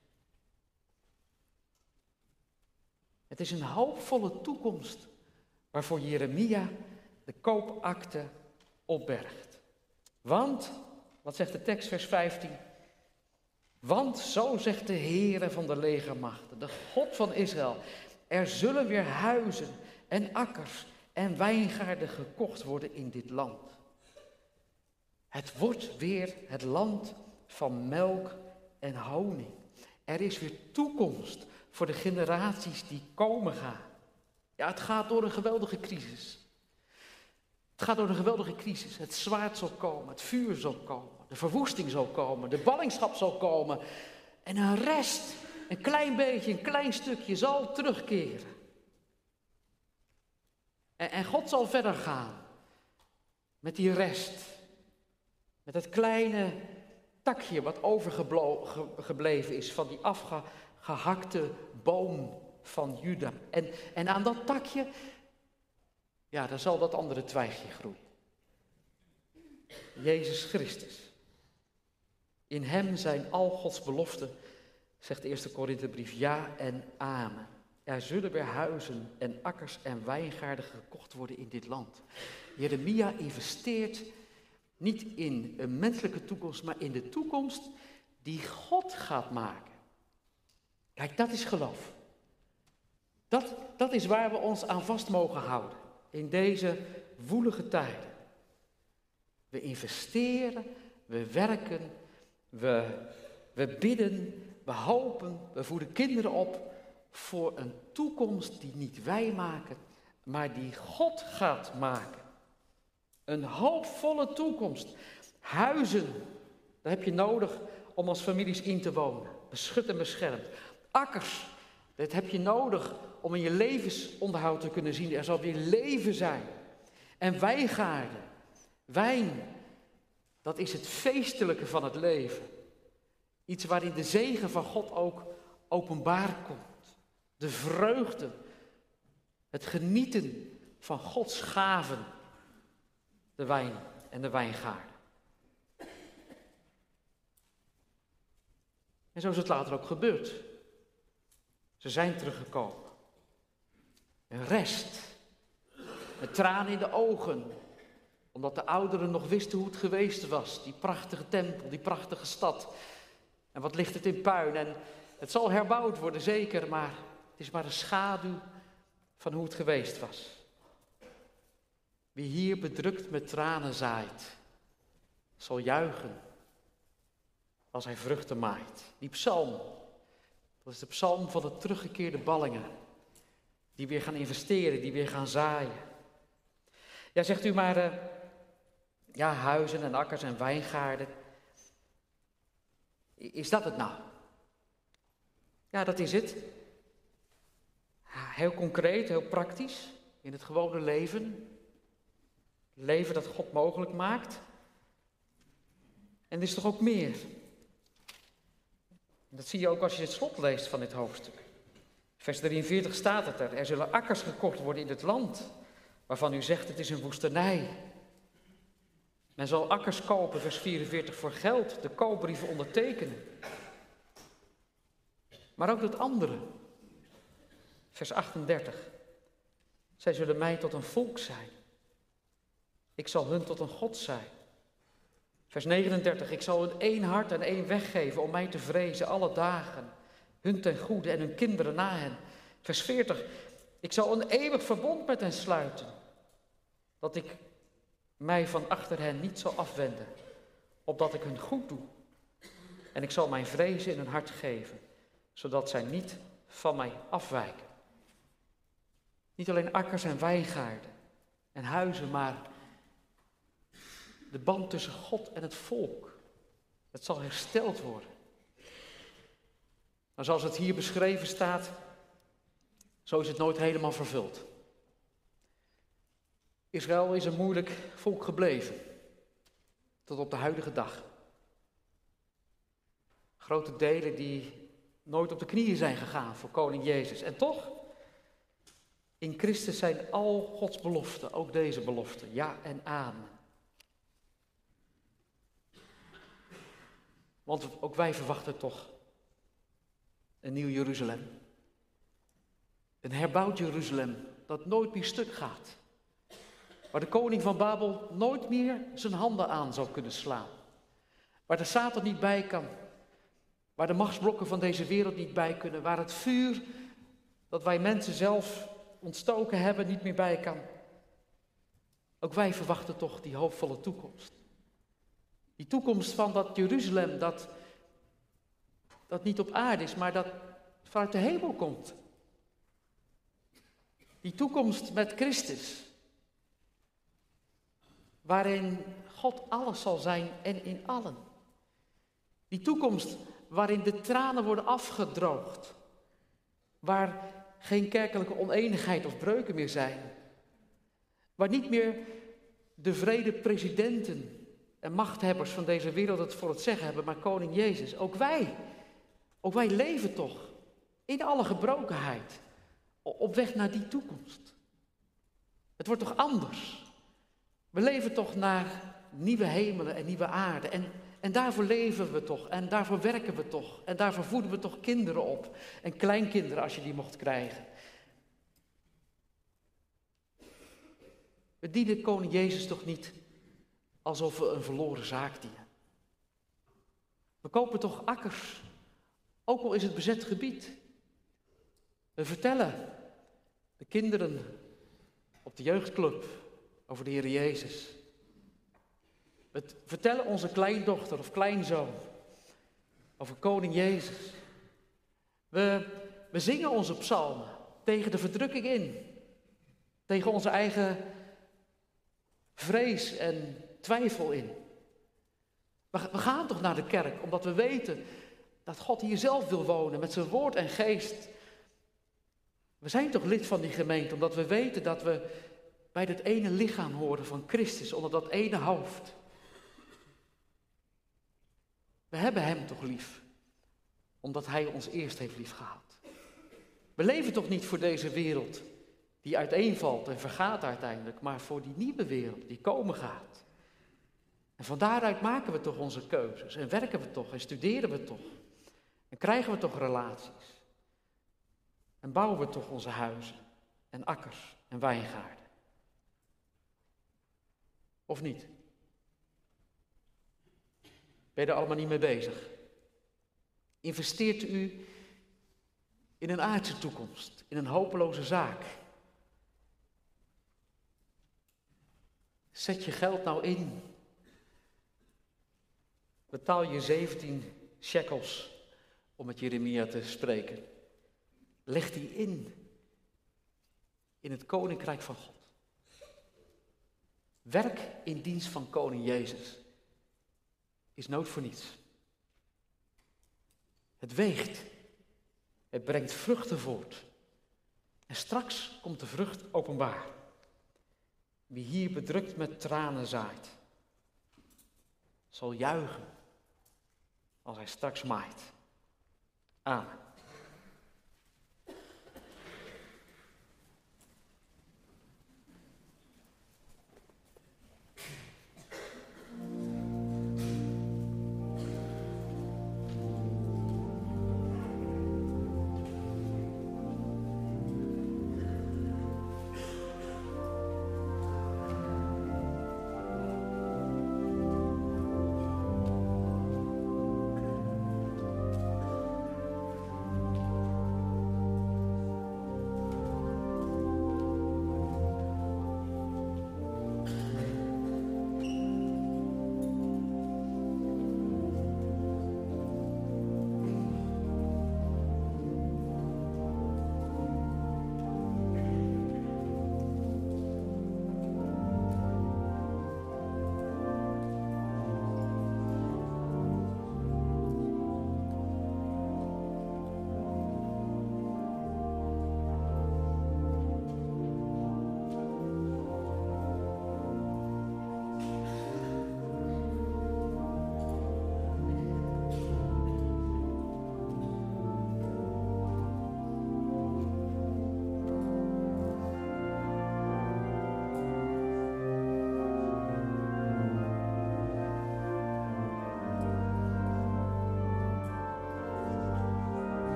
Het is een hoopvolle toekomst waarvoor Jeremia de koopakte opbergt. Want, wat zegt de tekst, vers 15? Want zo zegt de Heere van de legermachten, de God van Israël, er zullen weer huizen en akkers en wijngaarden gekocht worden in dit land. Het wordt weer het land van melk en honing. Er is weer toekomst voor de generaties die komen gaan. Ja, het gaat door een geweldige crisis. Het gaat door een geweldige crisis. Het zwaard zal komen, het vuur zal komen, de verwoesting zal komen, de ballingschap zal komen. En een rest, een klein beetje, een klein stukje zal terugkeren. En God zal verder gaan met die rest. Met het kleine takje wat overgebleven is van die gehakte boom van Juda. En aan dat takje, ja, daar zal dat andere twijgje groeien. Jezus Christus. In hem zijn al Gods beloften, zegt de 1 Korinthebrief, ja en amen. Er zullen weer huizen en akkers en wijngaarden gekocht worden in dit land. Jeremia investeert niet in een menselijke toekomst, maar in de toekomst die God gaat maken. Kijk, dat is geloof. Dat is waar we ons aan vast mogen houden in deze woelige tijden. We investeren, we werken, we bidden, we hopen, we voeden kinderen op voor een toekomst die niet wij maken, maar die God gaat maken. Een hoopvolle toekomst. Huizen, daar heb je nodig om als families in te wonen. Beschut en beschermd. Akkers, dat heb je nodig om in je levensonderhoud te kunnen zien. Er zal weer leven zijn. En wijngaarden, wijn, dat is het feestelijke van het leven. Iets waarin de zegen van God ook openbaar komt. De vreugde, het genieten van Gods gaven, de wijn en de wijngaarden. En zo is het later ook gebeurd. Ze zijn teruggekomen. Een rest, met tranen in de ogen, omdat de ouderen nog wisten hoe het geweest was. Die prachtige tempel, die prachtige stad. En wat ligt het in puin. En het zal herbouwd worden, zeker, maar het is maar een schaduw van hoe het geweest was. Wie hier bedrukt met tranen zaait, zal juichen als hij vruchten maait. Die psalm, dat is de psalm van de teruggekeerde ballingen. Die weer gaan investeren, die weer gaan zaaien. Ja, zegt u maar, ja, huizen en akkers en wijngaarden. Is dat het nou? Ja, dat is het. Heel concreet, heel praktisch, in het gewone leven. Leven dat God mogelijk maakt. En er is toch ook meer. En dat zie je ook als je het slot leest van dit hoofdstuk. Vers 43 staat het er. Er zullen akkers gekocht worden in het land, waarvan u zegt het is een woestenij. Men zal akkers kopen, vers 44, voor geld, de koopbrieven ondertekenen. Maar ook dat andere. Vers 38. Zij zullen mij tot een volk zijn. Ik zal hun tot een God zijn. Vers 39. Ik zal hun één hart en één weg geven om mij te vrezen alle dagen. Hun ten goede en hun kinderen na hen. Vers 40. Ik zal een eeuwig verbond met hen sluiten. Dat ik mij van achter hen niet zal afwenden. Opdat ik hun goed doe. En ik zal mijn vrezen in hun hart geven. Zodat zij niet van mij afwijken. Niet alleen akkers en wijngaarden en huizen, maar de band tussen God en het volk. Het zal hersteld worden. Maar zoals het hier beschreven staat, zo is het nooit helemaal vervuld. Israël is een moeilijk volk gebleven, tot op de huidige dag. Grote delen die nooit op de knieën zijn gegaan voor koning Jezus. En toch, in Christus zijn al Gods beloften, ook deze beloften, ja en amen. Want ook wij verwachten toch een nieuw Jeruzalem. Een herbouwd Jeruzalem dat nooit meer stuk gaat. Waar de koning van Babel nooit meer zijn handen aan zou kunnen slaan. Waar de Satan niet bij kan. Waar de machtsblokken van deze wereld niet bij kunnen. Waar het vuur dat wij mensen zelf ontstoken hebben niet meer bij kan. Ook wij verwachten toch die hoopvolle toekomst. Die toekomst van dat Jeruzalem dat niet op aarde is, maar dat vanuit de hemel komt. Die toekomst met Christus. Waarin God alles zal zijn en in allen. Die toekomst waarin de tranen worden afgedroogd. Waar geen kerkelijke oneenigheid of breuken meer zijn. Waar niet meer de vrede presidenten en machthebbers van deze wereld het voor het zeggen hebben, maar koning Jezus. Ook wij leven toch In alle gebrokenheid. Op weg naar die toekomst. Het wordt toch anders? We leven toch naar nieuwe hemelen en nieuwe aarde. En daarvoor leven we toch. En daarvoor werken we toch. En daarvoor voeden we toch kinderen op. En kleinkinderen als je die mocht krijgen. We dienen koning Jezus toch niet alsof we een verloren zaak dienen. We kopen toch akkers, ook al is het bezet gebied. We vertellen de kinderen op de jeugdclub over de Heer Jezus. We vertellen onze kleindochter of kleinzoon over koning Jezus. We zingen onze psalmen tegen de verdrukking in. Tegen onze eigen vrees en twijfel in. We gaan toch naar de kerk omdat we weten dat God hier zelf wil wonen met zijn woord en geest. We zijn toch lid van die gemeente omdat we weten dat we bij dat ene lichaam horen van Christus, onder dat ene hoofd. We hebben hem toch lief, omdat hij ons eerst heeft lief gehad. We leven toch niet voor deze wereld die uiteenvalt en vergaat uiteindelijk, maar voor die nieuwe wereld die komen gaat. En van daaruit maken we toch onze keuzes en werken we toch en studeren we toch. En krijgen we toch relaties. En bouwen we toch onze huizen en akkers en wijngaarden. Of niet? Ben je er allemaal niet mee bezig? Investeert u in een aardse toekomst, in een hopeloze zaak? Zet je geld nou in. Betaal je 17 shekels, om met Jeremia te spreken. Leg die in het koninkrijk van God. Werk in dienst van koning Jezus is nooit voor niets. Het weegt. Het brengt vruchten voort. En straks komt de vrucht openbaar. Wie hier bedrukt met tranen zaait, zal juichen als hij straks maait. Amen.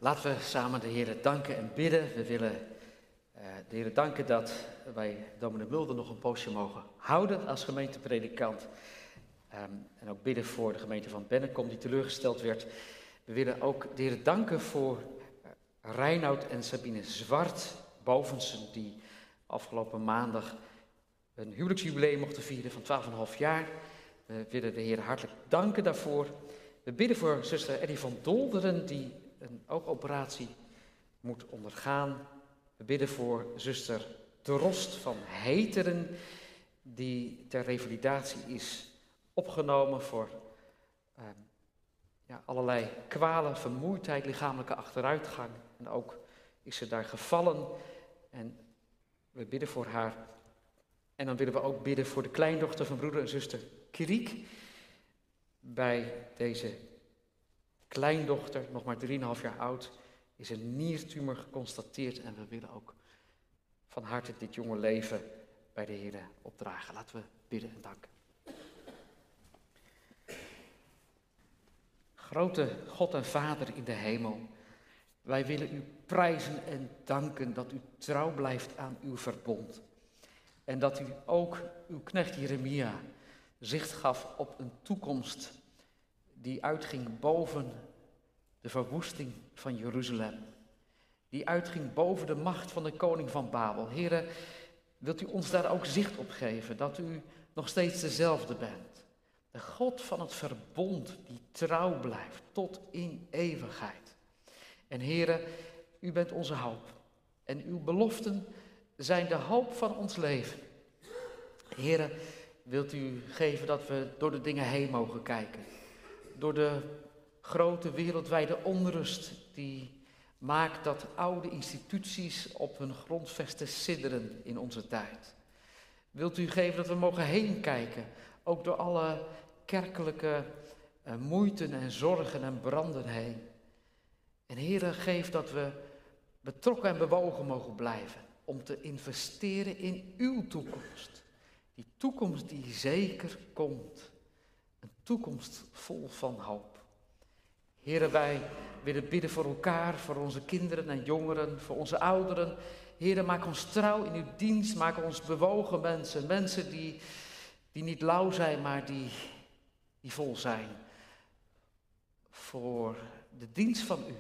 Laten we samen de Heer danken en bidden. We willen de Heer danken dat wij dominee Mulder nog een poosje mogen houden als gemeentepredikant. En ook bidden voor de gemeente van Bennekom die teleurgesteld werd. We willen ook de Heer danken voor Reinoud en Sabine Zwart, Bovensen, die afgelopen maandag een huwelijksjubileum mochten vieren van 12,5 jaar. We willen de Heer hartelijk danken daarvoor. We bidden voor zuster Eddy van Dolderen, die een oogoperatie moet ondergaan. We bidden voor zuster De Rost van Heteren, die ter revalidatie is opgenomen voor allerlei kwalen, vermoeidheid, lichamelijke achteruitgang. En ook is ze daar gevallen en we bidden voor haar. En dan willen we ook bidden voor de kleindochter van broeder en zuster Kriek. Bij deze kleindochter, nog maar 3,5 jaar oud, is een niertumor geconstateerd. En we willen ook van harte dit jonge leven bij de Heer opdragen. Laten we bidden en danken. Grote God en Vader in de hemel, wij willen u prijzen en danken dat u trouw blijft aan uw verbond. En dat u ook uw knecht Jeremia zicht gaf op een toekomst die uitging boven de verwoesting van Jeruzalem. Die uitging boven de macht van de koning van Babel. Here, wilt u ons daar ook zicht op geven, dat u nog steeds dezelfde bent. De God van het verbond die trouw blijft tot in eeuwigheid. En Here, u bent onze hoop. En uw beloften zijn de hoop van ons leven. Here, wilt u geven dat we door de dingen heen mogen kijken. Door de grote wereldwijde onrust die maakt dat oude instituties op hun grondvesten sidderen in onze tijd. Wilt u geven dat we mogen heen kijken, ook door alle kerkelijke moeiten en zorgen en branden heen. En Heere, geef dat we betrokken en bewogen mogen blijven om te investeren in uw toekomst. Die toekomst die zeker komt. Een toekomst vol van hoop. Heere, wij willen bidden voor elkaar, voor onze kinderen en jongeren, voor onze ouderen. Heere, maak ons trouw in uw dienst, maak ons bewogen mensen. Mensen die niet lauw zijn, maar die vol zijn. Voor de dienst van u.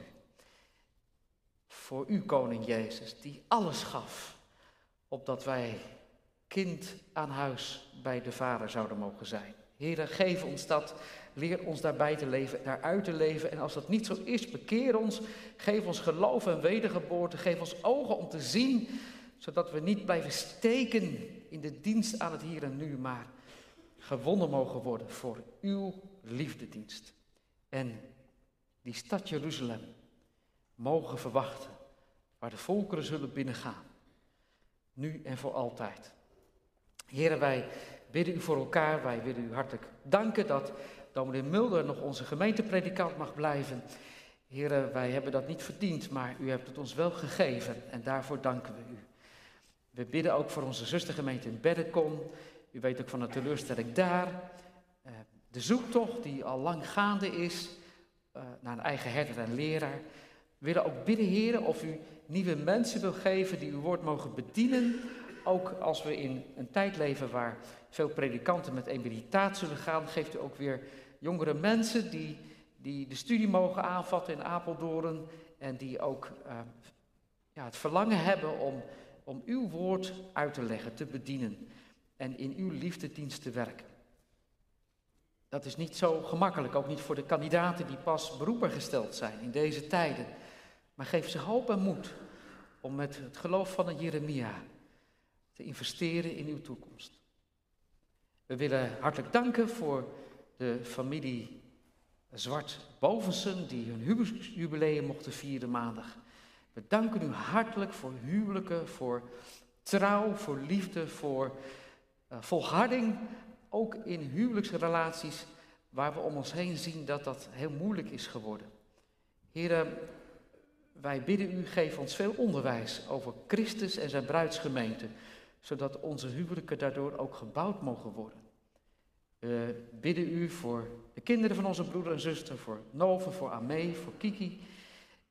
Voor u, koning Jezus, die alles gaf, opdat wij kind aan huis bij de Vader zouden mogen zijn. Heere, geef ons dat, leer ons daarbij te leven, daaruit te leven. En als dat niet zo is, bekeer ons, geef ons geloof en wedergeboorte, geef ons ogen om te zien, zodat we niet blijven steken in de dienst aan het hier en nu, maar gewonnen mogen worden voor uw liefdedienst. En die stad Jeruzalem mogen verwachten, waar de volkeren zullen binnengaan, nu en voor altijd. Heren, wij bidden u voor elkaar, wij willen u hartelijk danken dat dominee Mulder nog onze gemeentepredikant mag blijven. Heren, wij hebben dat niet verdiend, maar u hebt het ons wel gegeven en daarvoor danken we u. We bidden ook voor onze zustergemeente in Bennekom. U weet ook van de teleurstelling daar. De zoektocht die al lang gaande is naar een eigen herder en leraar. We willen ook bidden, heren, of u nieuwe mensen wil geven die uw woord mogen bedienen. Ook als we in een tijd leven waar veel predikanten met emeritaat zullen gaan, geeft u ook weer jongere mensen die de studie mogen aanvatten in Apeldoorn. En die ook het verlangen hebben om uw woord uit te leggen, te bedienen. En in uw liefdedienst te werken. Dat is niet zo gemakkelijk, ook niet voor de kandidaten die pas beroepen gesteld zijn in deze tijden. Maar geef ze hoop en moed om met het geloof van een Jeremia te investeren in uw toekomst. We willen hartelijk danken voor de familie Zwart-Bovensen die hun huwelijksjubileum mochten vieren maandag. We danken u hartelijk voor huwelijken, voor trouw, voor liefde, voor volharding, ook in huwelijksrelaties waar we om ons heen zien dat dat heel moeilijk is geworden. Heren, wij bidden u, geef ons veel onderwijs over Christus en zijn bruidsgemeente, zodat onze huwelijken daardoor ook gebouwd mogen worden. We bidden u voor de kinderen van onze broeder en zuster, voor Nove, voor Amee, voor Kiki.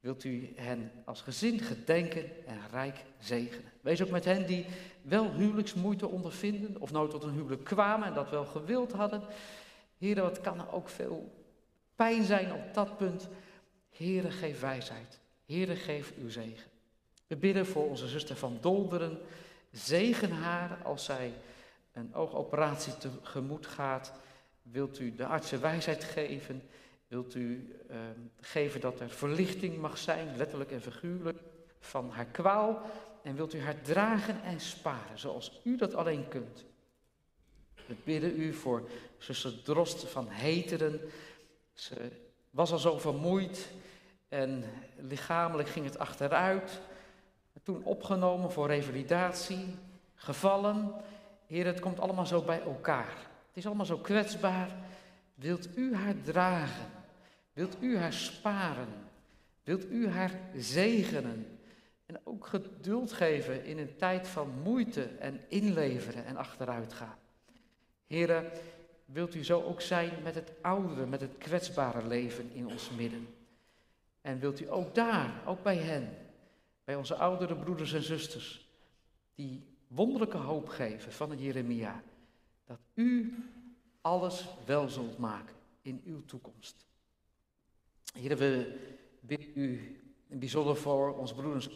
wilt u hen als gezin gedenken en rijk zegenen. Wees ook met hen die wel huwelijksmoeite ondervinden, of nooit tot een huwelijk kwamen en dat wel gewild hadden. Heere, wat kan er ook veel pijn zijn op dat punt. Heere, geef wijsheid. Heere, geef uw zegen. We bidden voor onze zuster van Dolderen. Zegen haar als zij een oogoperatie tegemoet gaat. Wilt u de artsen wijsheid geven? Wilt u geven dat er verlichting mag zijn, letterlijk en figuurlijk, van haar kwaal? En wilt u haar dragen en sparen, zoals u dat alleen kunt? We bidden u voor zuster Drost van Heteren. Ze was al zo vermoeid en lichamelijk ging het achteruit. Toen opgenomen voor revalidatie, gevallen. Heer, het komt allemaal zo bij elkaar. Het is allemaal zo kwetsbaar. Wilt u haar dragen? Wilt u haar sparen? Wilt u haar zegenen? En ook geduld geven in een tijd van moeite en inleveren en achteruitgaan. Heere, wilt u zo ook zijn met het oudere, met het kwetsbare leven in ons midden. En wilt u ook daar, ook bij hen, bij onze oudere broeders en zusters, die wonderlijke hoop geven van een Jeremia, dat u alles wel zult maken in uw toekomst. Heere, we bidden u in bijzonder voor onze broeders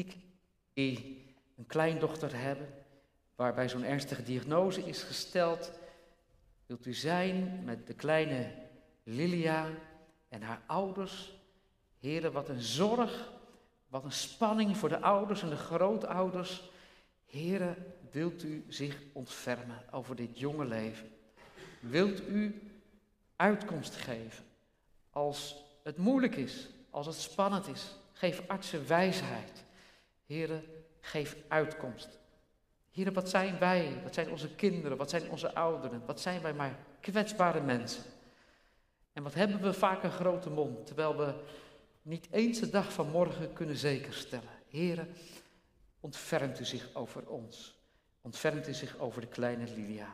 die een kleindochter hebben, waarbij zo'n ernstige diagnose is gesteld. Wilt u zijn met de kleine Lilia en haar ouders. Heere, wat een zorg, wat een spanning voor de ouders en de grootouders. Heere, wilt u zich ontfermen over dit jonge leven? Wilt u uitkomst geven als het moeilijk is, als het spannend is? Geef artsen wijsheid. Heere, geef uitkomst. Heere, wat zijn wij? Wat zijn onze kinderen? Wat zijn onze ouderen? Wat zijn wij maar kwetsbare mensen? En wat hebben we vaak een grote mond, terwijl we niet eens de dag van morgen kunnen zekerstellen. Heere, ontfermt u zich over ons. Ontfermt u zich over de kleine Lilia.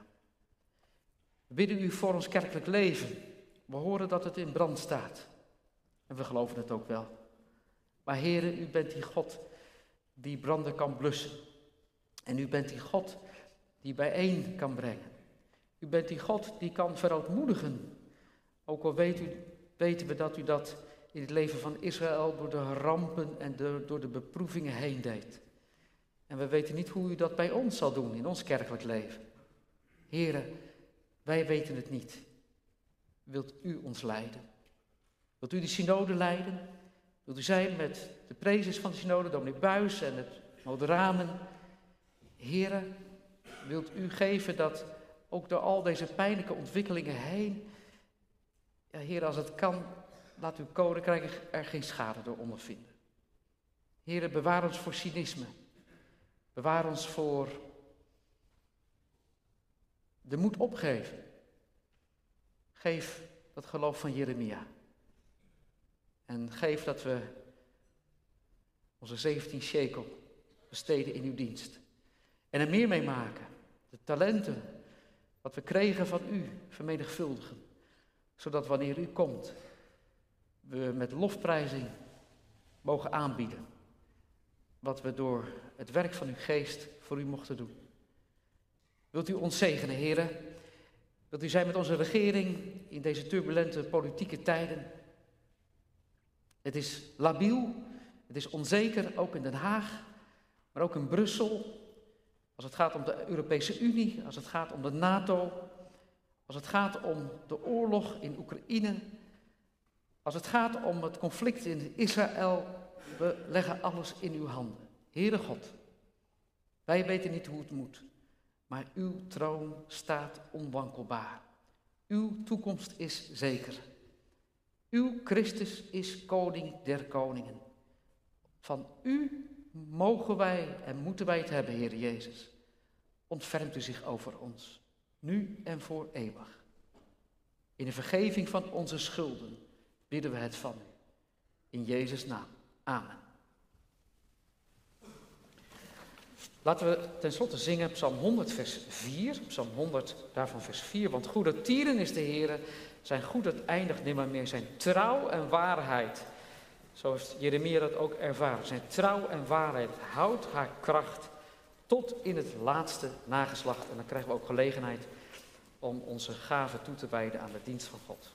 We bidden u voor ons kerkelijk leven. We horen dat het in brand staat. En we geloven het ook wel. Maar Heere, u bent die God die branden kan blussen. En u bent die God die bijeen kan brengen. U bent die God die kan verootmoedigen. Ook al weten we dat u dat in het leven van Israël door de rampen en door de beproevingen heen deed. En we weten niet hoe u dat bij ons zal doen in ons kerkelijk leven. Heere, wij weten het niet. Wilt u ons leiden? Wilt u de synode leiden? Wilt u zijn met de prezes van de synode, dominee Buis en het moderamen? Heere, wilt u geven dat ook door al deze pijnlijke ontwikkelingen heen, ja, Heer, als het kan, laat uw koninkrijk er geen schade door ondervinden. Heere, bewaar ons voor cynisme. Bewaar ons voor de moed opgeven. Geef dat geloof van Jeremia. En geef dat we onze 17 shekel besteden in uw dienst. En er meer mee maken. De talenten, wat we kregen van u, vermenigvuldigen. Zodat wanneer u komt, we met lofprijzing mogen aanbieden. Wat we door het werk van uw geest voor u mochten doen. Wilt u ons zegenen, heren? Wilt u zijn met onze regering in deze turbulente politieke tijden? Het is labiel, het is onzeker, ook in Den Haag, maar ook in Brussel. Als het gaat om de Europese Unie, als het gaat om de NATO, als het gaat om de oorlog in Oekraïne, als het gaat om het conflict in Israël, we leggen alles in uw handen. Heere God, wij weten niet hoe het moet, maar uw troon staat onwankelbaar. Uw toekomst is zeker. Uw Christus is koning der koningen. Van u mogen wij en moeten wij het hebben, Heer Jezus. Ontfermt u zich over ons, nu en voor eeuwig. In de vergeving van onze schulden bidden we het van u. In Jezus' naam. Amen. Laten we tenslotte zingen Psalm 100 vers 4. Psalm 100, daarvan vers 4. Want goede tieren is de Heere, zijn goedheid eindigt nimmer meer, zijn trouw en waarheid Zo heeft Jeremia dat ook ervaren. Zijn trouw en waarheid houdt haar kracht tot in het laatste nageslacht. En dan krijgen we ook gelegenheid om onze gaven toe te wijden aan de dienst van God.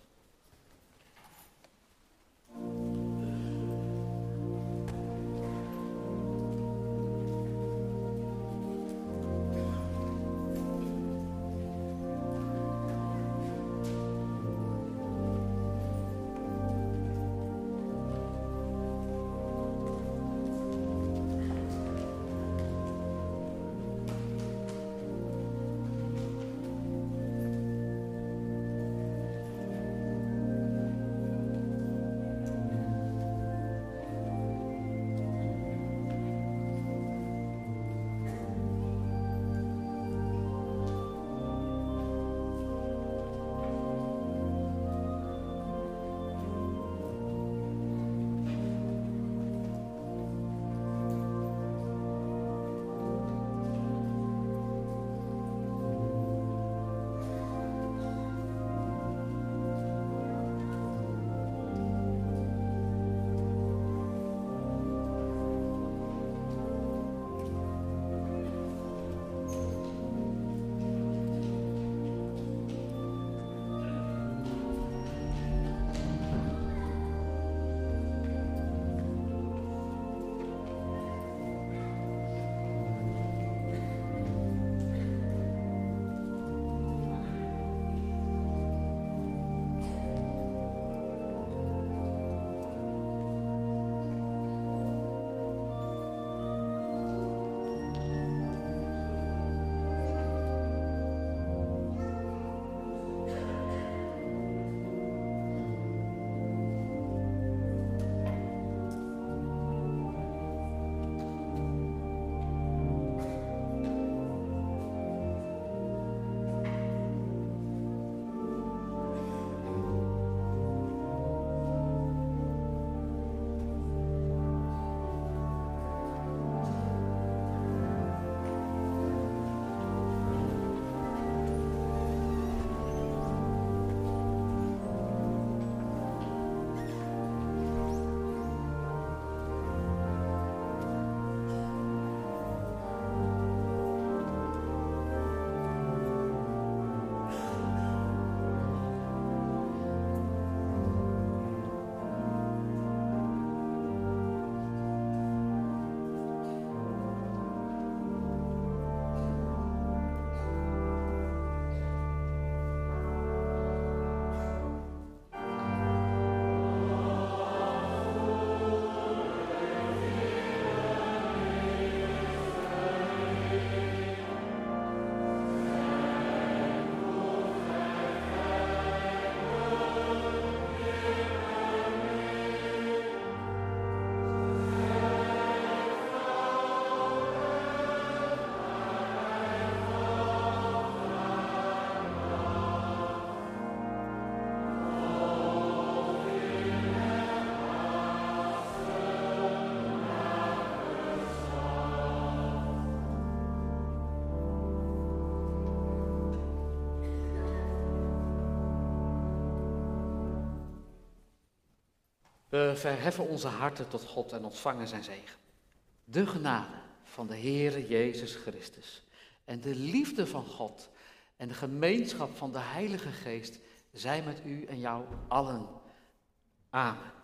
We verheffen onze harten tot God en ontvangen zijn zegen. De genade van de Heere Jezus Christus en de liefde van God en de gemeenschap van de Heilige Geest zij met u en jou allen. Amen.